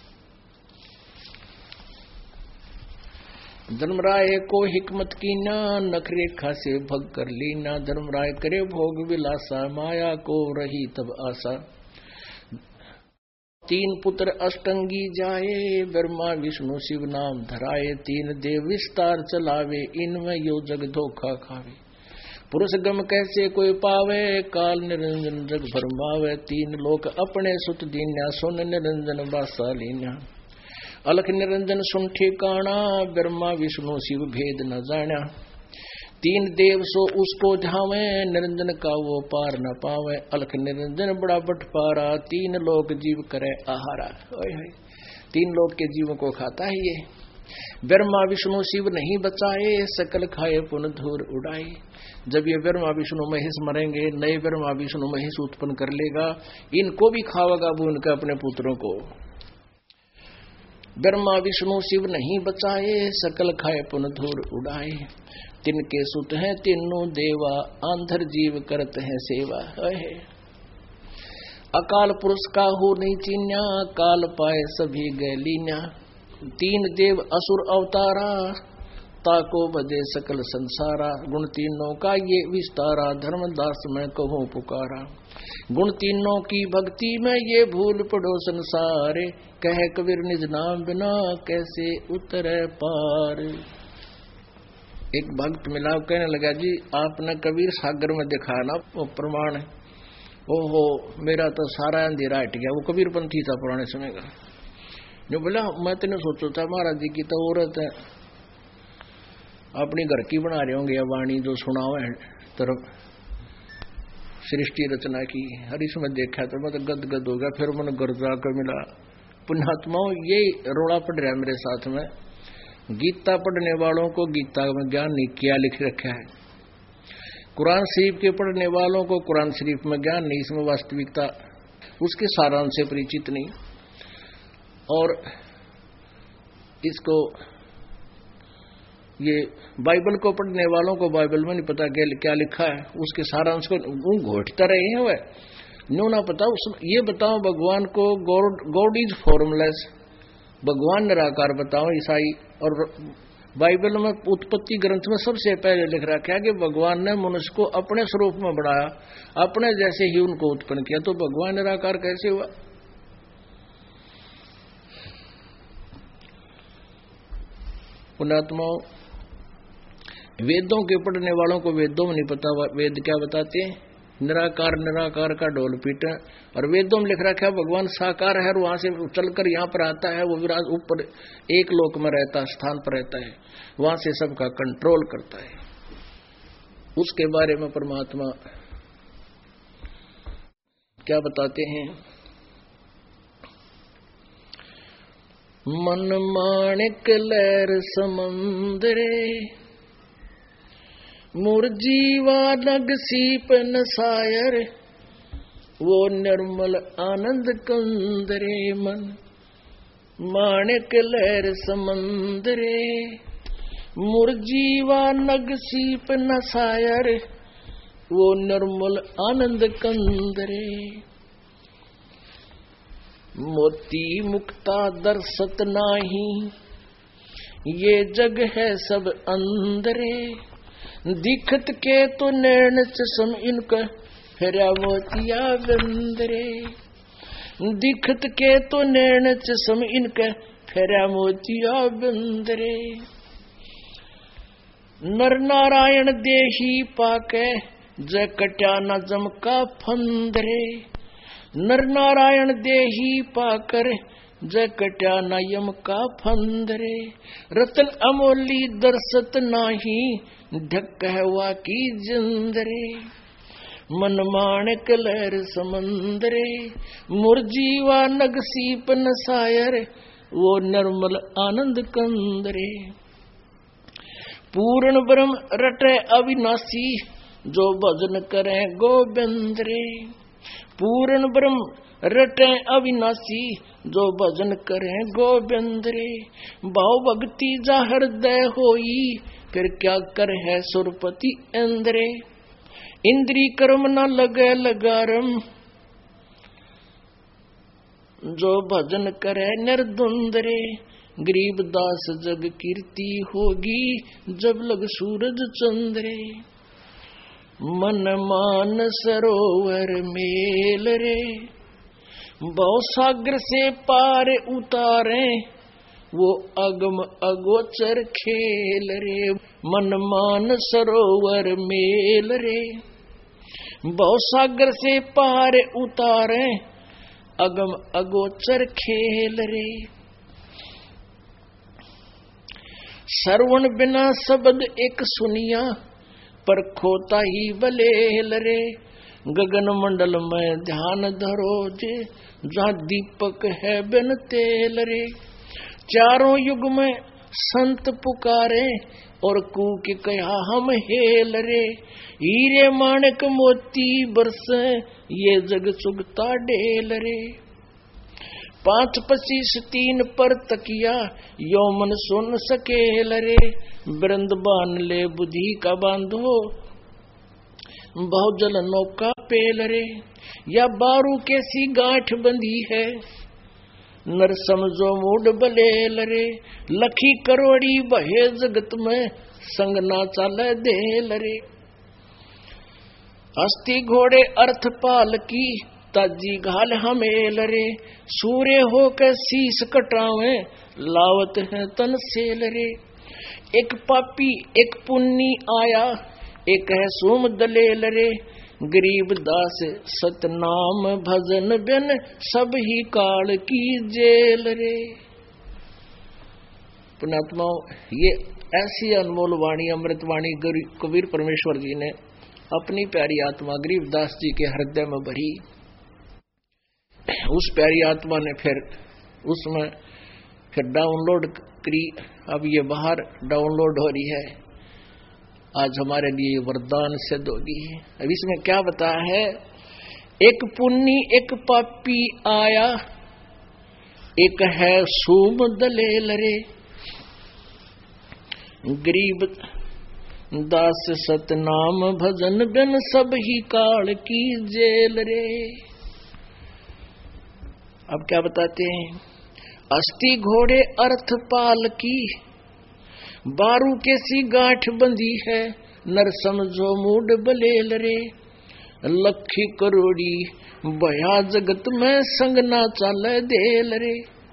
धर्मराय को हिकमत की ना, नखरेखा से भग कर लीना। धर्मराय करे भोग विलासा, माया को रही तब आशा। तीन पुत्र अष्टंगी जाए, ब्रह्मा विष्णु शिव नाम धराए। तीन देव विस्तार चलावे, इनमें यो जग धोखा खावे। पुरुष गम कैसे कोई पावे, काल निरंजन जग भरमावे। तीन लोक अपने सुत दीन्या, सुन निरंजन बासा लीन्या। अलख निरंजन सुन ठिकाना, ब्रह्मा विष्णु शिव भेद न जाना। तीन देव सो उसको ध्यावे, निरंजन का वो पार न पावे। अलख निरंजन बड़ा बटपारा, तीन लोक जीव करे आहारा। तीन लोक के जीवों को खाता है ये। ब्रह्मा विष्णु शिव नहीं बचाए, सकल खाए पुन धूर उड़ाए। जब ये ब्रह्मा विष्णु महेश मरेंगे, नए ब्रह्मा विष्णु महेश उत्पन्न कर लेगा, इनको भी खावेगा वो उनके अपने पुत्रों को। ब्रह्मा विष्णु शिव नहीं बचाए, सकल खाए पुन धूर उड़ाए। तिनके सुत हैं तीनों देवा, आंधर जीव करते हैं सेवा। है अकाल पुरुष का हो नहीं चीन्या, काल पाए सभी गए लीन्या। तीन देव असुर अवतारा, ताको बदे सकल संसारा। गुण तीनों का ये विस्तारा, धर्मदास मैं कहूँ पुकारा। गुण तीनों की भक्ति में ये भूल पड़ो संसारे, कह कबीर निज नाम बिना कैसे उतरे पार। एक भक्त मिला, कहने लगा जी आपने कबीर सागर में दिखाया ना वो प्रमाण है। ओहो मेरा तो सारा अंधेरा हट गया। वो कबीर पंथी था पुराने समय का। जो बोला मैं तेने सोचो था महाराज जी की तो औरत है, अपनी घर की बना रहे होंगे वाणी जो सुनाओ है तरफ सृष्टि रचना की। हर इसमें देखा तो मैं तो गद गद हो गया। फिर मैंने घर जाकर मिला, पुण्यात्माओं ये रोड़ा पड़ रहा है मेरे साथ में। गीता पढ़ने वालों को गीता में ज्ञान नहीं, क्या लिख रखा है। कुरान शरीफ के पढ़ने वालों को कुरान शरीफ में ज्ञान नहीं, इसमें वास्तविकता उसके सारांश से परिचित नहीं। और इसको ये बाइबल को पढ़ने वालों को बाइबल में नहीं पता क्या लिखा है, उसके सारांश को घोटता रहे हैं। वह न्यू ना पता उस ये बताओ भगवान को गॉड गॉड इज फॉर्मलेस, भगवान निराकार बताओ ईसाई। और बाइबल में उत्पत्ति ग्रंथ में सबसे पहले लिख रखा है कि भगवान ने मनुष्य को अपने स्वरूप में बढ़ाया, अपने जैसे ही उनको उत्पन्न किया। तो भगवान निराकार कैसे हुआ? पुण्यात्माओं वेदों के पढ़ने वालों को वेदों में नहीं पता वेद क्या बताते हैं। निराकार निराकार का ढोल पीटे। और वेदों में लिख रखा है भगवान साकार है और वहां से चलकर यहाँ पर आता है। वो विराज ऊपर एक लोक में रहता है, स्थान पर रहता है, वहां से सबका कंट्रोल करता है। उसके बारे में परमात्मा क्या बताते हैं? मन माणिक लहर समुद्रे, मुरजीवा लग सीप नसायर। वो निर्मल आनंद कंदरे, मन माणिक लहर समुद्रे, मुरजीवा नग सीप नसायर। वो निर्मल आनंद कंदरे। मोती मुक्ता दर्शत नाही, ये जग है सब अंदरे, दिखत के तो नैन चश्म इनका फेरा मोतिया बंदरे, दिखत के तो नैन चश्म इनका फेरा मोतिया बंदरे। नर नारायण देही पाके जय कट्या न जमका फंदरे, नर नारायण देही पाकर जय कट्या न यम का फंदरे। रतन अमोली दर्शत नाही, ढक हवा की जिंदरे, मन माणक लहर समंदरे, मुरजीवा नग सीप नसायर, वो निर्मल आनंद कंदरे। पूर्ण ब्रह्म रटे अविनाशी, जो भजन करे गोविंद रे, पूर्ण ब्रह्म रटे अविनाशी, जो भजन करे गोविंद रे। भाव भक्ति जा हृदय होई, फिर क्या कर है सुरपति इंद्रे, इंद्री कर्म न लगे लगारम, जो भजन करे निर्द्वंद रे। गरीबदास जग कीर्ति होगी, जब लग सूरज चंद्रे, मन मान सरोवर मेल रे, बहु सागर से पार उतारे, वो अगम अगोचर खेल रे। मन मान सरोवर मेल रे, बहु सागर से पार उतारे, अगम अगोचर खेल रे। श्रवण बिना शब्द एक सुनिया, पर खोता ही बलेल रे। गगन मंडल में ध्यान धरो जे, जहाँ दीपक है बिन तेल रे। चारों युग में संत पुकारे, और कूक कहा हम हेल रे। हीरे माणक मोती बरसे, ये जग चुगता डेल रे। पांच पच्चीस तीन पर तकिया, यौमन सुन सकेल रे। वृंद बान ले बुद्धि का बांधो, बहुजल नौका पेल रे। या बारू कैसी गांठ बंधी है, नर समझो मूड बलेल रे। लखी करोड़ी बहे जगत में, संग ना चाले देल रे। हस्ती घोड़े अर्थ पाल की, ताजी घाल हमेल रे। सूर्य होकर शीस कटावे, लावत है तन सेल रे। एक पापी एक पुन्नी आया, एक है सोम दलेल रे। गरीब दास सतनाम भजन बिन, सब ही काल की जेल रे। पुण्यात्माओं, ये ऐसी अनमोल वाणी, अमृत वाणी कबीर परमेश्वर जी ने अपनी प्यारी आत्मा गरीबदास जी के हृदय में भरी। उस प्यारी आत्मा ने फिर उसमें फिर डाउनलोड करी। अब ये बाहर डाउनलोड हो रही है, आज हमारे लिए वरदान सिद्ध होगी। अब इसमें क्या बताया है, एक पुन्नी एक पापी आया, एक है सूम दलेल रे। गरीब दास सतनाम भजन बिन, सब ही काल की जेल रे। अब क्या बताते हैं, अस्थि घोड़े अर्थ पाल की, बारू कैसी गांठ बंधी है, नर समझो मूड बलेल रे। लखी करोड़ी बया जगत में, संग ना चाले देल रे।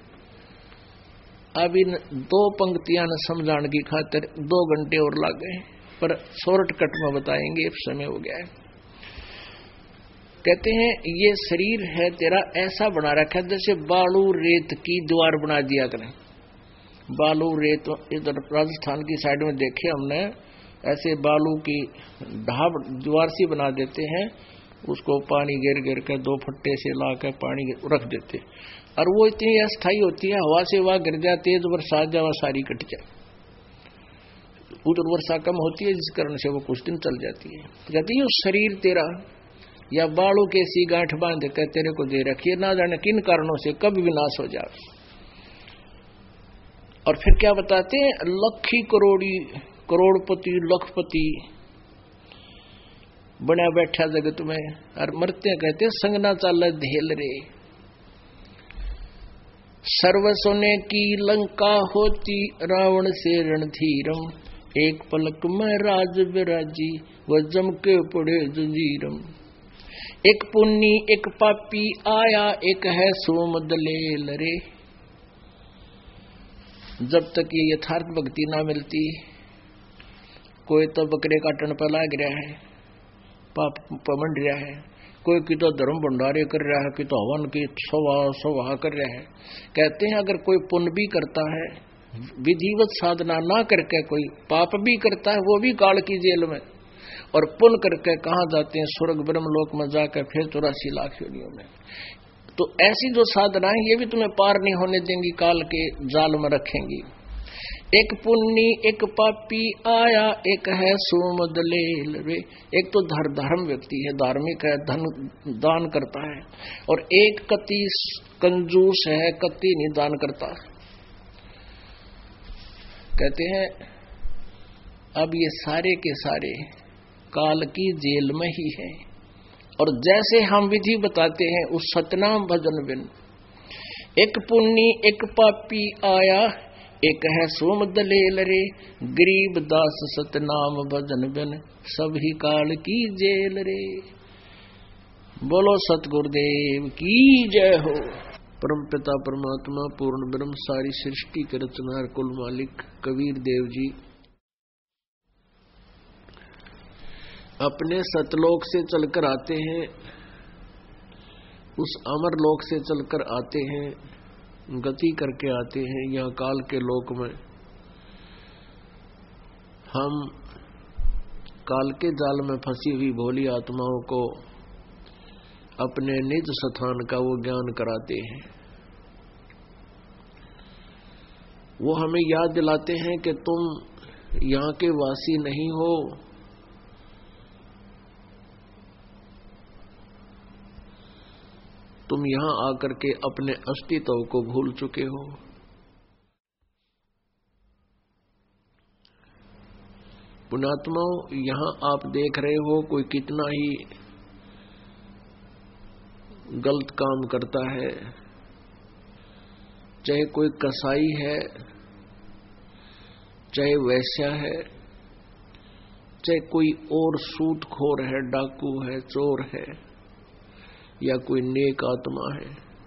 अब इन दो पंक्तियां न समझाने की खातिर दो घंटे और लग गए, पर शॉर्टकट में बताएंगे, समय हो गया है। कहते हैं ये शरीर है तेरा ऐसा बना रखा है जैसे बालू रेत की दीवार बना दिया करें। बालू रेत इधर राजस्थान की साइड में देखे हमने, ऐसे बालू की ढाब दीवार सी बना देते हैं, उसको पानी गिर गिर के दो फट्टे से ला कर पानी रख देते, और वो इतनी अस्थायी होती है, हवा से वहां गिर जाए, तेज बरसात जाए वह सारी कट जाए। उधर वर्षा कम होती है, जिस कारण से वो कुछ दिन चल जाती है। कहती है शरीर तेरा या बालू के सी गांठ बांध कर तेरे को दे रखिए, ना जाने किन कारणों से कब विनाश हो जाए। और फिर क्या बताते हैं, लखी करोड़ी करोड़पति लखपति बना बैठा जगत में, और मरते कहते संगना चाल धेल रे। सर्व सोने की लंका होती रावण से रणधीरम, एक पलक में राज विराजी व जम के पड़े जंजीरम। एक पुन्नी एक पापी आया, एक है सोम दलेल रे। जब तक ये यथार्थ भक्ति ना मिलती, कोई तो बकरे काटने पर लाग रहा है, पाप पमंड रहा है, कोई की तो धर्म भंडारे कर रहा है, कि तो हवन की सवा सवा कर रहा है। कहते हैं अगर कोई पुण्य भी करता है, विधिवत साधना ना करके कोई पाप भी करता है, वो भी काल की जेल में, और पुण्य करके कहाँ जाते हैं? स्वर्ग ब्रह्मलोक में जाकर फिर चौरासी लाख योनियों में। तो ऐसी जो साधनाएं ये भी तुम्हें पार नहीं होने देंगी, काल के जाल में रखेंगी। एक पुण्य एक पापी आया, एक है सोम दलेल रे। एक तो धर धर्म व्यक्ति है, धार्मिक है, धन दान करता है, और एक कति कंजूस है, कति नहीं दान करता। कहते हैं अब ये सारे के सारे काल की जेल में ही है। और जैसे हम विधि बताते हैं उस सतनाम भजन बिन, एक पुण्य एक पापी आया, एक है सोम दलेल रे। गरीब दास सतनाम भजन बिन, सभी काल की जेल रे। बोलो सतगुरुदेव की जय हो। परम पिता परमात्मा पूर्ण ब्रह्म सारी सृष्टि के रचनार कुल मालिक कबीर देव जी अपने सतलोक से चलकर आते हैं, उस अमर लोक से चलकर आते हैं, गति करके आते हैं। यहाँ काल के लोक में हम काल के जाल में फंसी हुई भोली आत्माओं को अपने निज स्थान का वो ज्ञान कराते हैं। वो हमें याद दिलाते हैं कि तुम यहाँ के वासी नहीं हो, तुम यहां आकर के अपने अस्तित्व को भूल चुके हो। पुण्यात्माओं, यहां आप देख रहे हो कोई कितना ही गलत काम करता है, चाहे कोई कसाई है, चाहे वैश्या है, चाहे कोई और सूदखोर है, डाकू है, चोर है, या कोई नेक आत्मा है।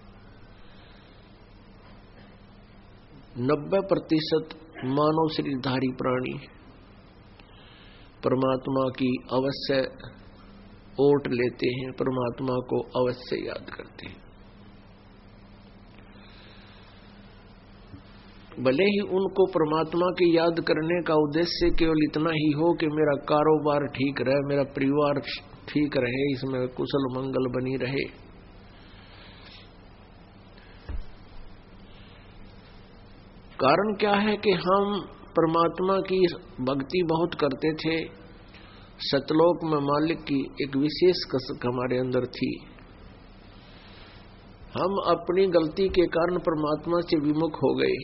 नब्बे प्रतिशत मानव शरीरधारी प्राणी परमात्मा की अवश्य ओट लेते हैं, परमात्मा को अवश्य याद करते हैं। भले ही उनको परमात्मा की याद करने का उद्देश्य केवल इतना ही हो कि मेरा कारोबार ठीक रहे, मेरा परिवार ठीक रहे, इसमें कुशल मंगल बनी रहे। कारण क्या है कि हम परमात्मा की भक्ति बहुत करते थे, सतलोक में मालिक की एक विशेष कसक हमारे अंदर थी। हम अपनी गलती के कारण परमात्मा से विमुख हो गए,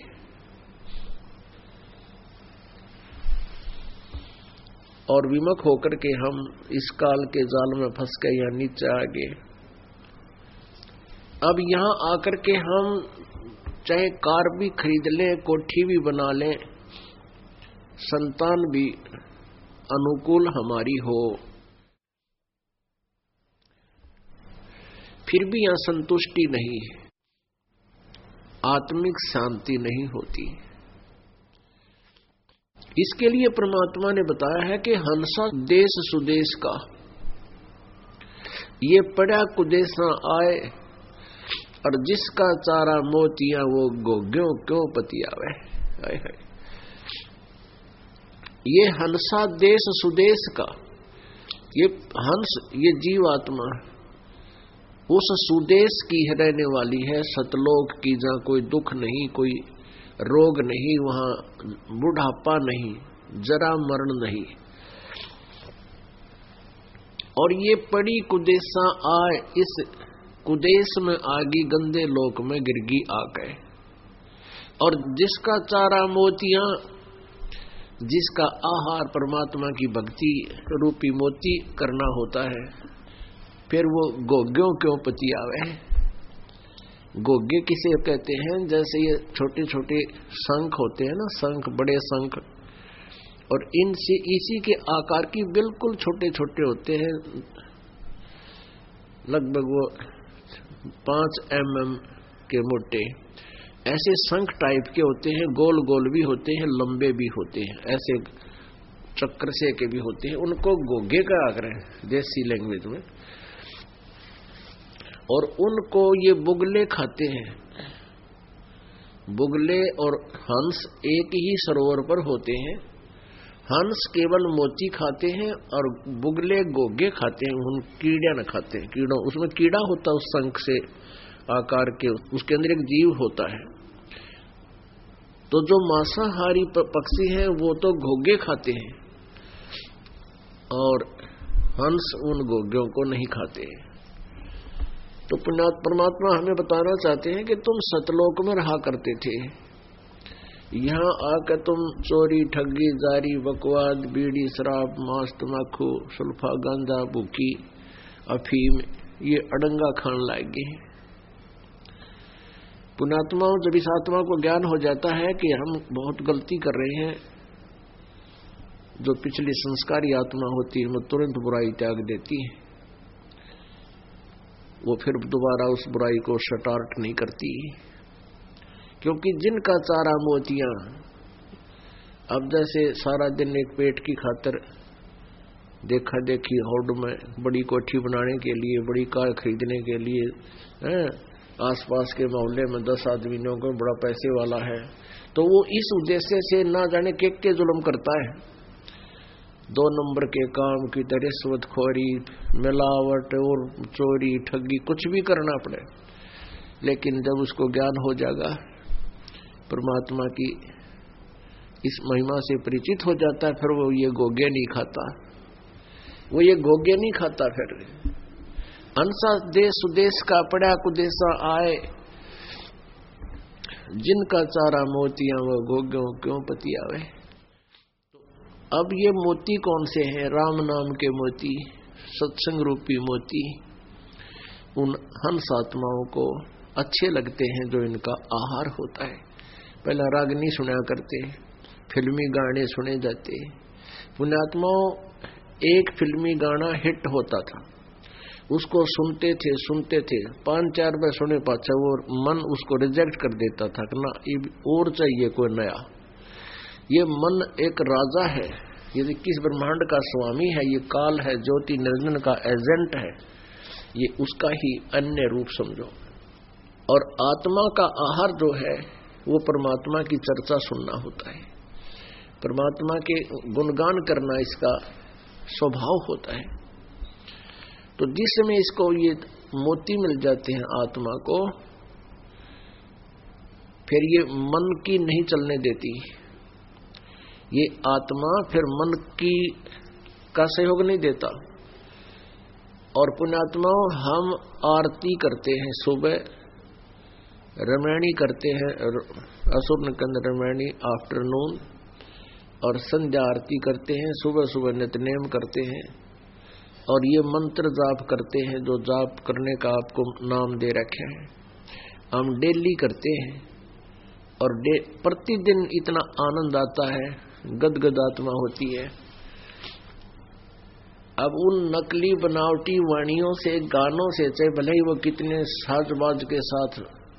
और विमुख होकर के हम इस काल के जाल में फंस गए या नीचे आ गए। अब यहाँ आकर के हम चाहे कार भी खरीद लें, कोठी भी बना लें, संतान भी अनुकूल हमारी हो, फिर भी यहाँ संतुष्टि नहीं, आत्मिक शांति नहीं होती। इसके लिए परमात्मा ने बताया है कि हंसा देश सुदेश का, ये पड़ा कुदेशा आए, और जिसका चारा मोतिया वो गोग्यों क्यों पतियावे। हाय हाय, ये हंसा देश सुदेश का, ये हंस ये जीवात्मा उस सुदेश की रहने वाली है, सतलोक की, जहाँ कोई दुख नहीं, कोई रोग नहीं, वहां बुढ़ापा नहीं, जरा मरण नहीं। और ये पड़ी कुदेशा आए, इस कुदेश में आगी गंदे लोक में गिरगी आ गए। और जिसका चारा मोतियां, जिसका आहार परमात्मा की भक्ति रूपी मोती करना होता है, फिर वो गोग्यों क्यों पतियावे। गोगे किसे कहते हैं? जैसे ये छोटे छोटे शंख होते हैं ना, शंख, बड़े शंख, और इनसे इसी के आकार की बिल्कुल छोटे छोटे होते हैं, लगभग वो पांच एम एम के मोटे, ऐसे शंख टाइप के होते हैं। गोल गोल भी होते हैं, लंबे भी होते हैं, ऐसे चक्र से के भी होते हैं। उनको गोगे का आकर है देसी लैंग्वेज में। और उनको ये बुगले खाते हैं। बुगले और हंस एक ही सरोवर पर होते हैं। हंस केवल मोती खाते हैं और बुगले गोगे खाते हैं, उन कीड़े न खाते हैं। कीड़ों, उसमें कीड़ा होता है उस शंख से आकार के, उसके अंदर एक जीव होता है। तो जो मांसाहारी पक्षी है वो तो घोगे खाते हैं और हंस उन गोग्यों को नहीं खाते। तो परमात्मा हमें बताना चाहते हैं कि तुम सतलोक में रहा करते थे, यहाँ आकर तुम चोरी, ठगी, जारी, बकवाद, बीड़ी, शराब, मांस, तम्बाकू, सुल्फा, गांजा, भूखी, अफीम, ये अडंगा खान लाएंगे। पुण्यात्माओं, जब इस आत्मा को ज्ञान हो जाता है कि हम बहुत गलती कर रहे हैं, जो पिछली संस्कारी आत्मा होती है वो तुरंत बुराई त्याग देती है, वो फिर दोबारा उस बुराई को स्टार्ट नहीं करती। क्योंकि जिनका चारा मोतियां, अब जैसे सारा दिन एक पेट की खातर देखा देखी होड़ में बड़ी कोठी बनाने के लिए, बड़ी कार खरीदने के लिए, हैं, आसपास के मोहल्ले में दस आदमियों को बड़ा पैसे वाला है, तो वो इस उद्देश्य से ना जाने के के जुल्म करता है। दो नंबर के काम की तरह रिश्वतखोरी, मिलावट और चोरी, ठगी, कुछ भी करना पड़े। लेकिन जब उसको ज्ञान हो जाएगा, परमात्मा की इस महिमा से परिचित हो जाता है, फिर वो ये गोगे नहीं खाता, वो ये गोगे नहीं खाता। फिर अंसा देश सुदेश का पड़ा कुदेशा आए, जिनका चारा मोतियां वो गोग्यों क्यों पति आवे। अब ये मोती कौन से हैं? राम नाम के मोती, सत्संग रूपी मोती उन हंस आत्माओं को अच्छे लगते हैं जो इनका आहार होता है। पहला रागनी सुना करते, फिल्मी गाने सुने जाते। पुण्यात्माओं, एक फिल्मी गाना हिट होता था, उसको सुनते थे सुनते थे पांच चार बार सुने पाचा, वो मन उसको रिजेक्ट कर देता था कि ना और चाहिए कोई नया। ये मन एक राजा है, ये इक्कीस ब्रह्मांड का स्वामी है, ये काल है, ज्योति निरंजन का एजेंट है, ये उसका ही अन्य रूप समझो। और आत्मा का आहार जो है वो परमात्मा की चर्चा सुनना होता है, परमात्मा के गुणगान करना इसका स्वभाव होता है। तो जिस समय इसको ये मोती मिल जाते हैं आत्मा को, फिर ये मन की नहीं चलने देती। ये आत्मा फिर मन की का सहयोग नहीं देता। और पुण्यात्माओं, हम आरती करते हैं सुबह, रमैणी करते हैं, असुर निकंद रमैणी आफ्टरनून, और संध्या आरती करते हैं, सुबह सुबह नित्यनेम करते हैं, और ये मंत्र जाप करते हैं जो जाप करने का आपको नाम दे रखे हैं, हम डेली करते हैं। और प्रतिदिन इतना आनंद आता है, गदगद आत्मा होती है। अब उन नकली बनावटी वाणियों से, गानों से, चाहे भले ही वो कितने साजबाज के साथ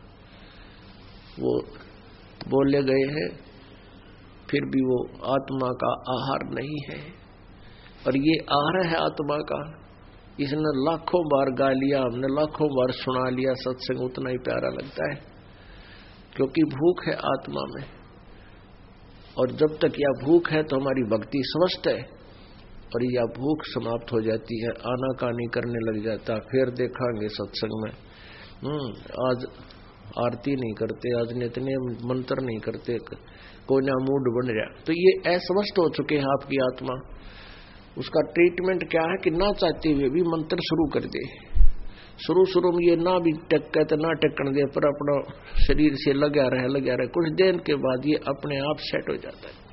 वो बोले गए हैं, फिर भी वो आत्मा का आहार नहीं है। और ये आहार है आत्मा का, इसने लाखों बार गा लिया, हमने लाखों बार सुना लिया सत्संग, उतना ही प्यारा लगता है, क्योंकि भूख है आत्मा में। और जब तक यह भूख है तो हमारी भक्ति स्वस्थ है, और यह भूख समाप्त हो जाती है, आनाकानी करने लग जाता। फिर देखांगे सत्संग में, हम्म आज आरती नहीं करते, आज नित्य मंत्र नहीं करते, कोई ना मूड बन रहा, तो ये अस्वस्थ हो चुके हैं आपकी आत्मा। उसका ट्रीटमेंट क्या है कि ना चाहते हुए भी मंत्र शुरू कर दे। शुरू शुरू में ये ना भी टक्के तो ना टक्कन दे, पर अपना शरीर से लगा रहे लगा रहे कुछ देर के बाद ये अपने आप सेट हो जाता है।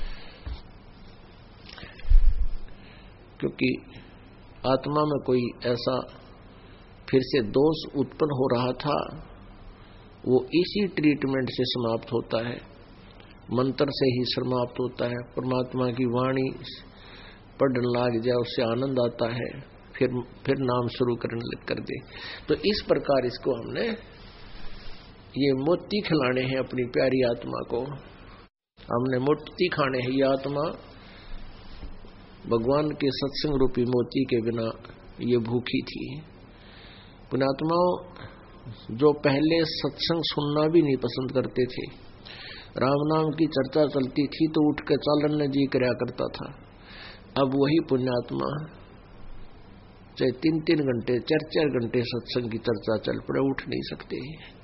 क्योंकि आत्मा में कोई ऐसा फिर से दोष उत्पन्न हो रहा था वो इसी ट्रीटमेंट से समाप्त होता है, मंत्र से ही समाप्त होता है। परमात्मा की वाणी पढ़ने लग जाए, उससे आनंद आता है, फिर फिर नाम शुरू करने कर दे। तो इस प्रकार इसको हमने ये मोती खिलाने हैं अपनी प्यारी आत्मा को, हमने मोती खाने हैं। ये आत्मा भगवान के सत्संग रूपी मोती के बिना ये भूखी थी। पुण्यात्माओं, जो पहले सत्संग सुनना भी नहीं पसंद करते थे, राम नाम की चर्चा चलती थी तो उठ के चालन ने जी करया करता था, अब वही पुण्यात्मा चाहे तीन तीन घंटे चार चार घंटे सत्संग की चर्चा चल पड़े, उठ नहीं सकते।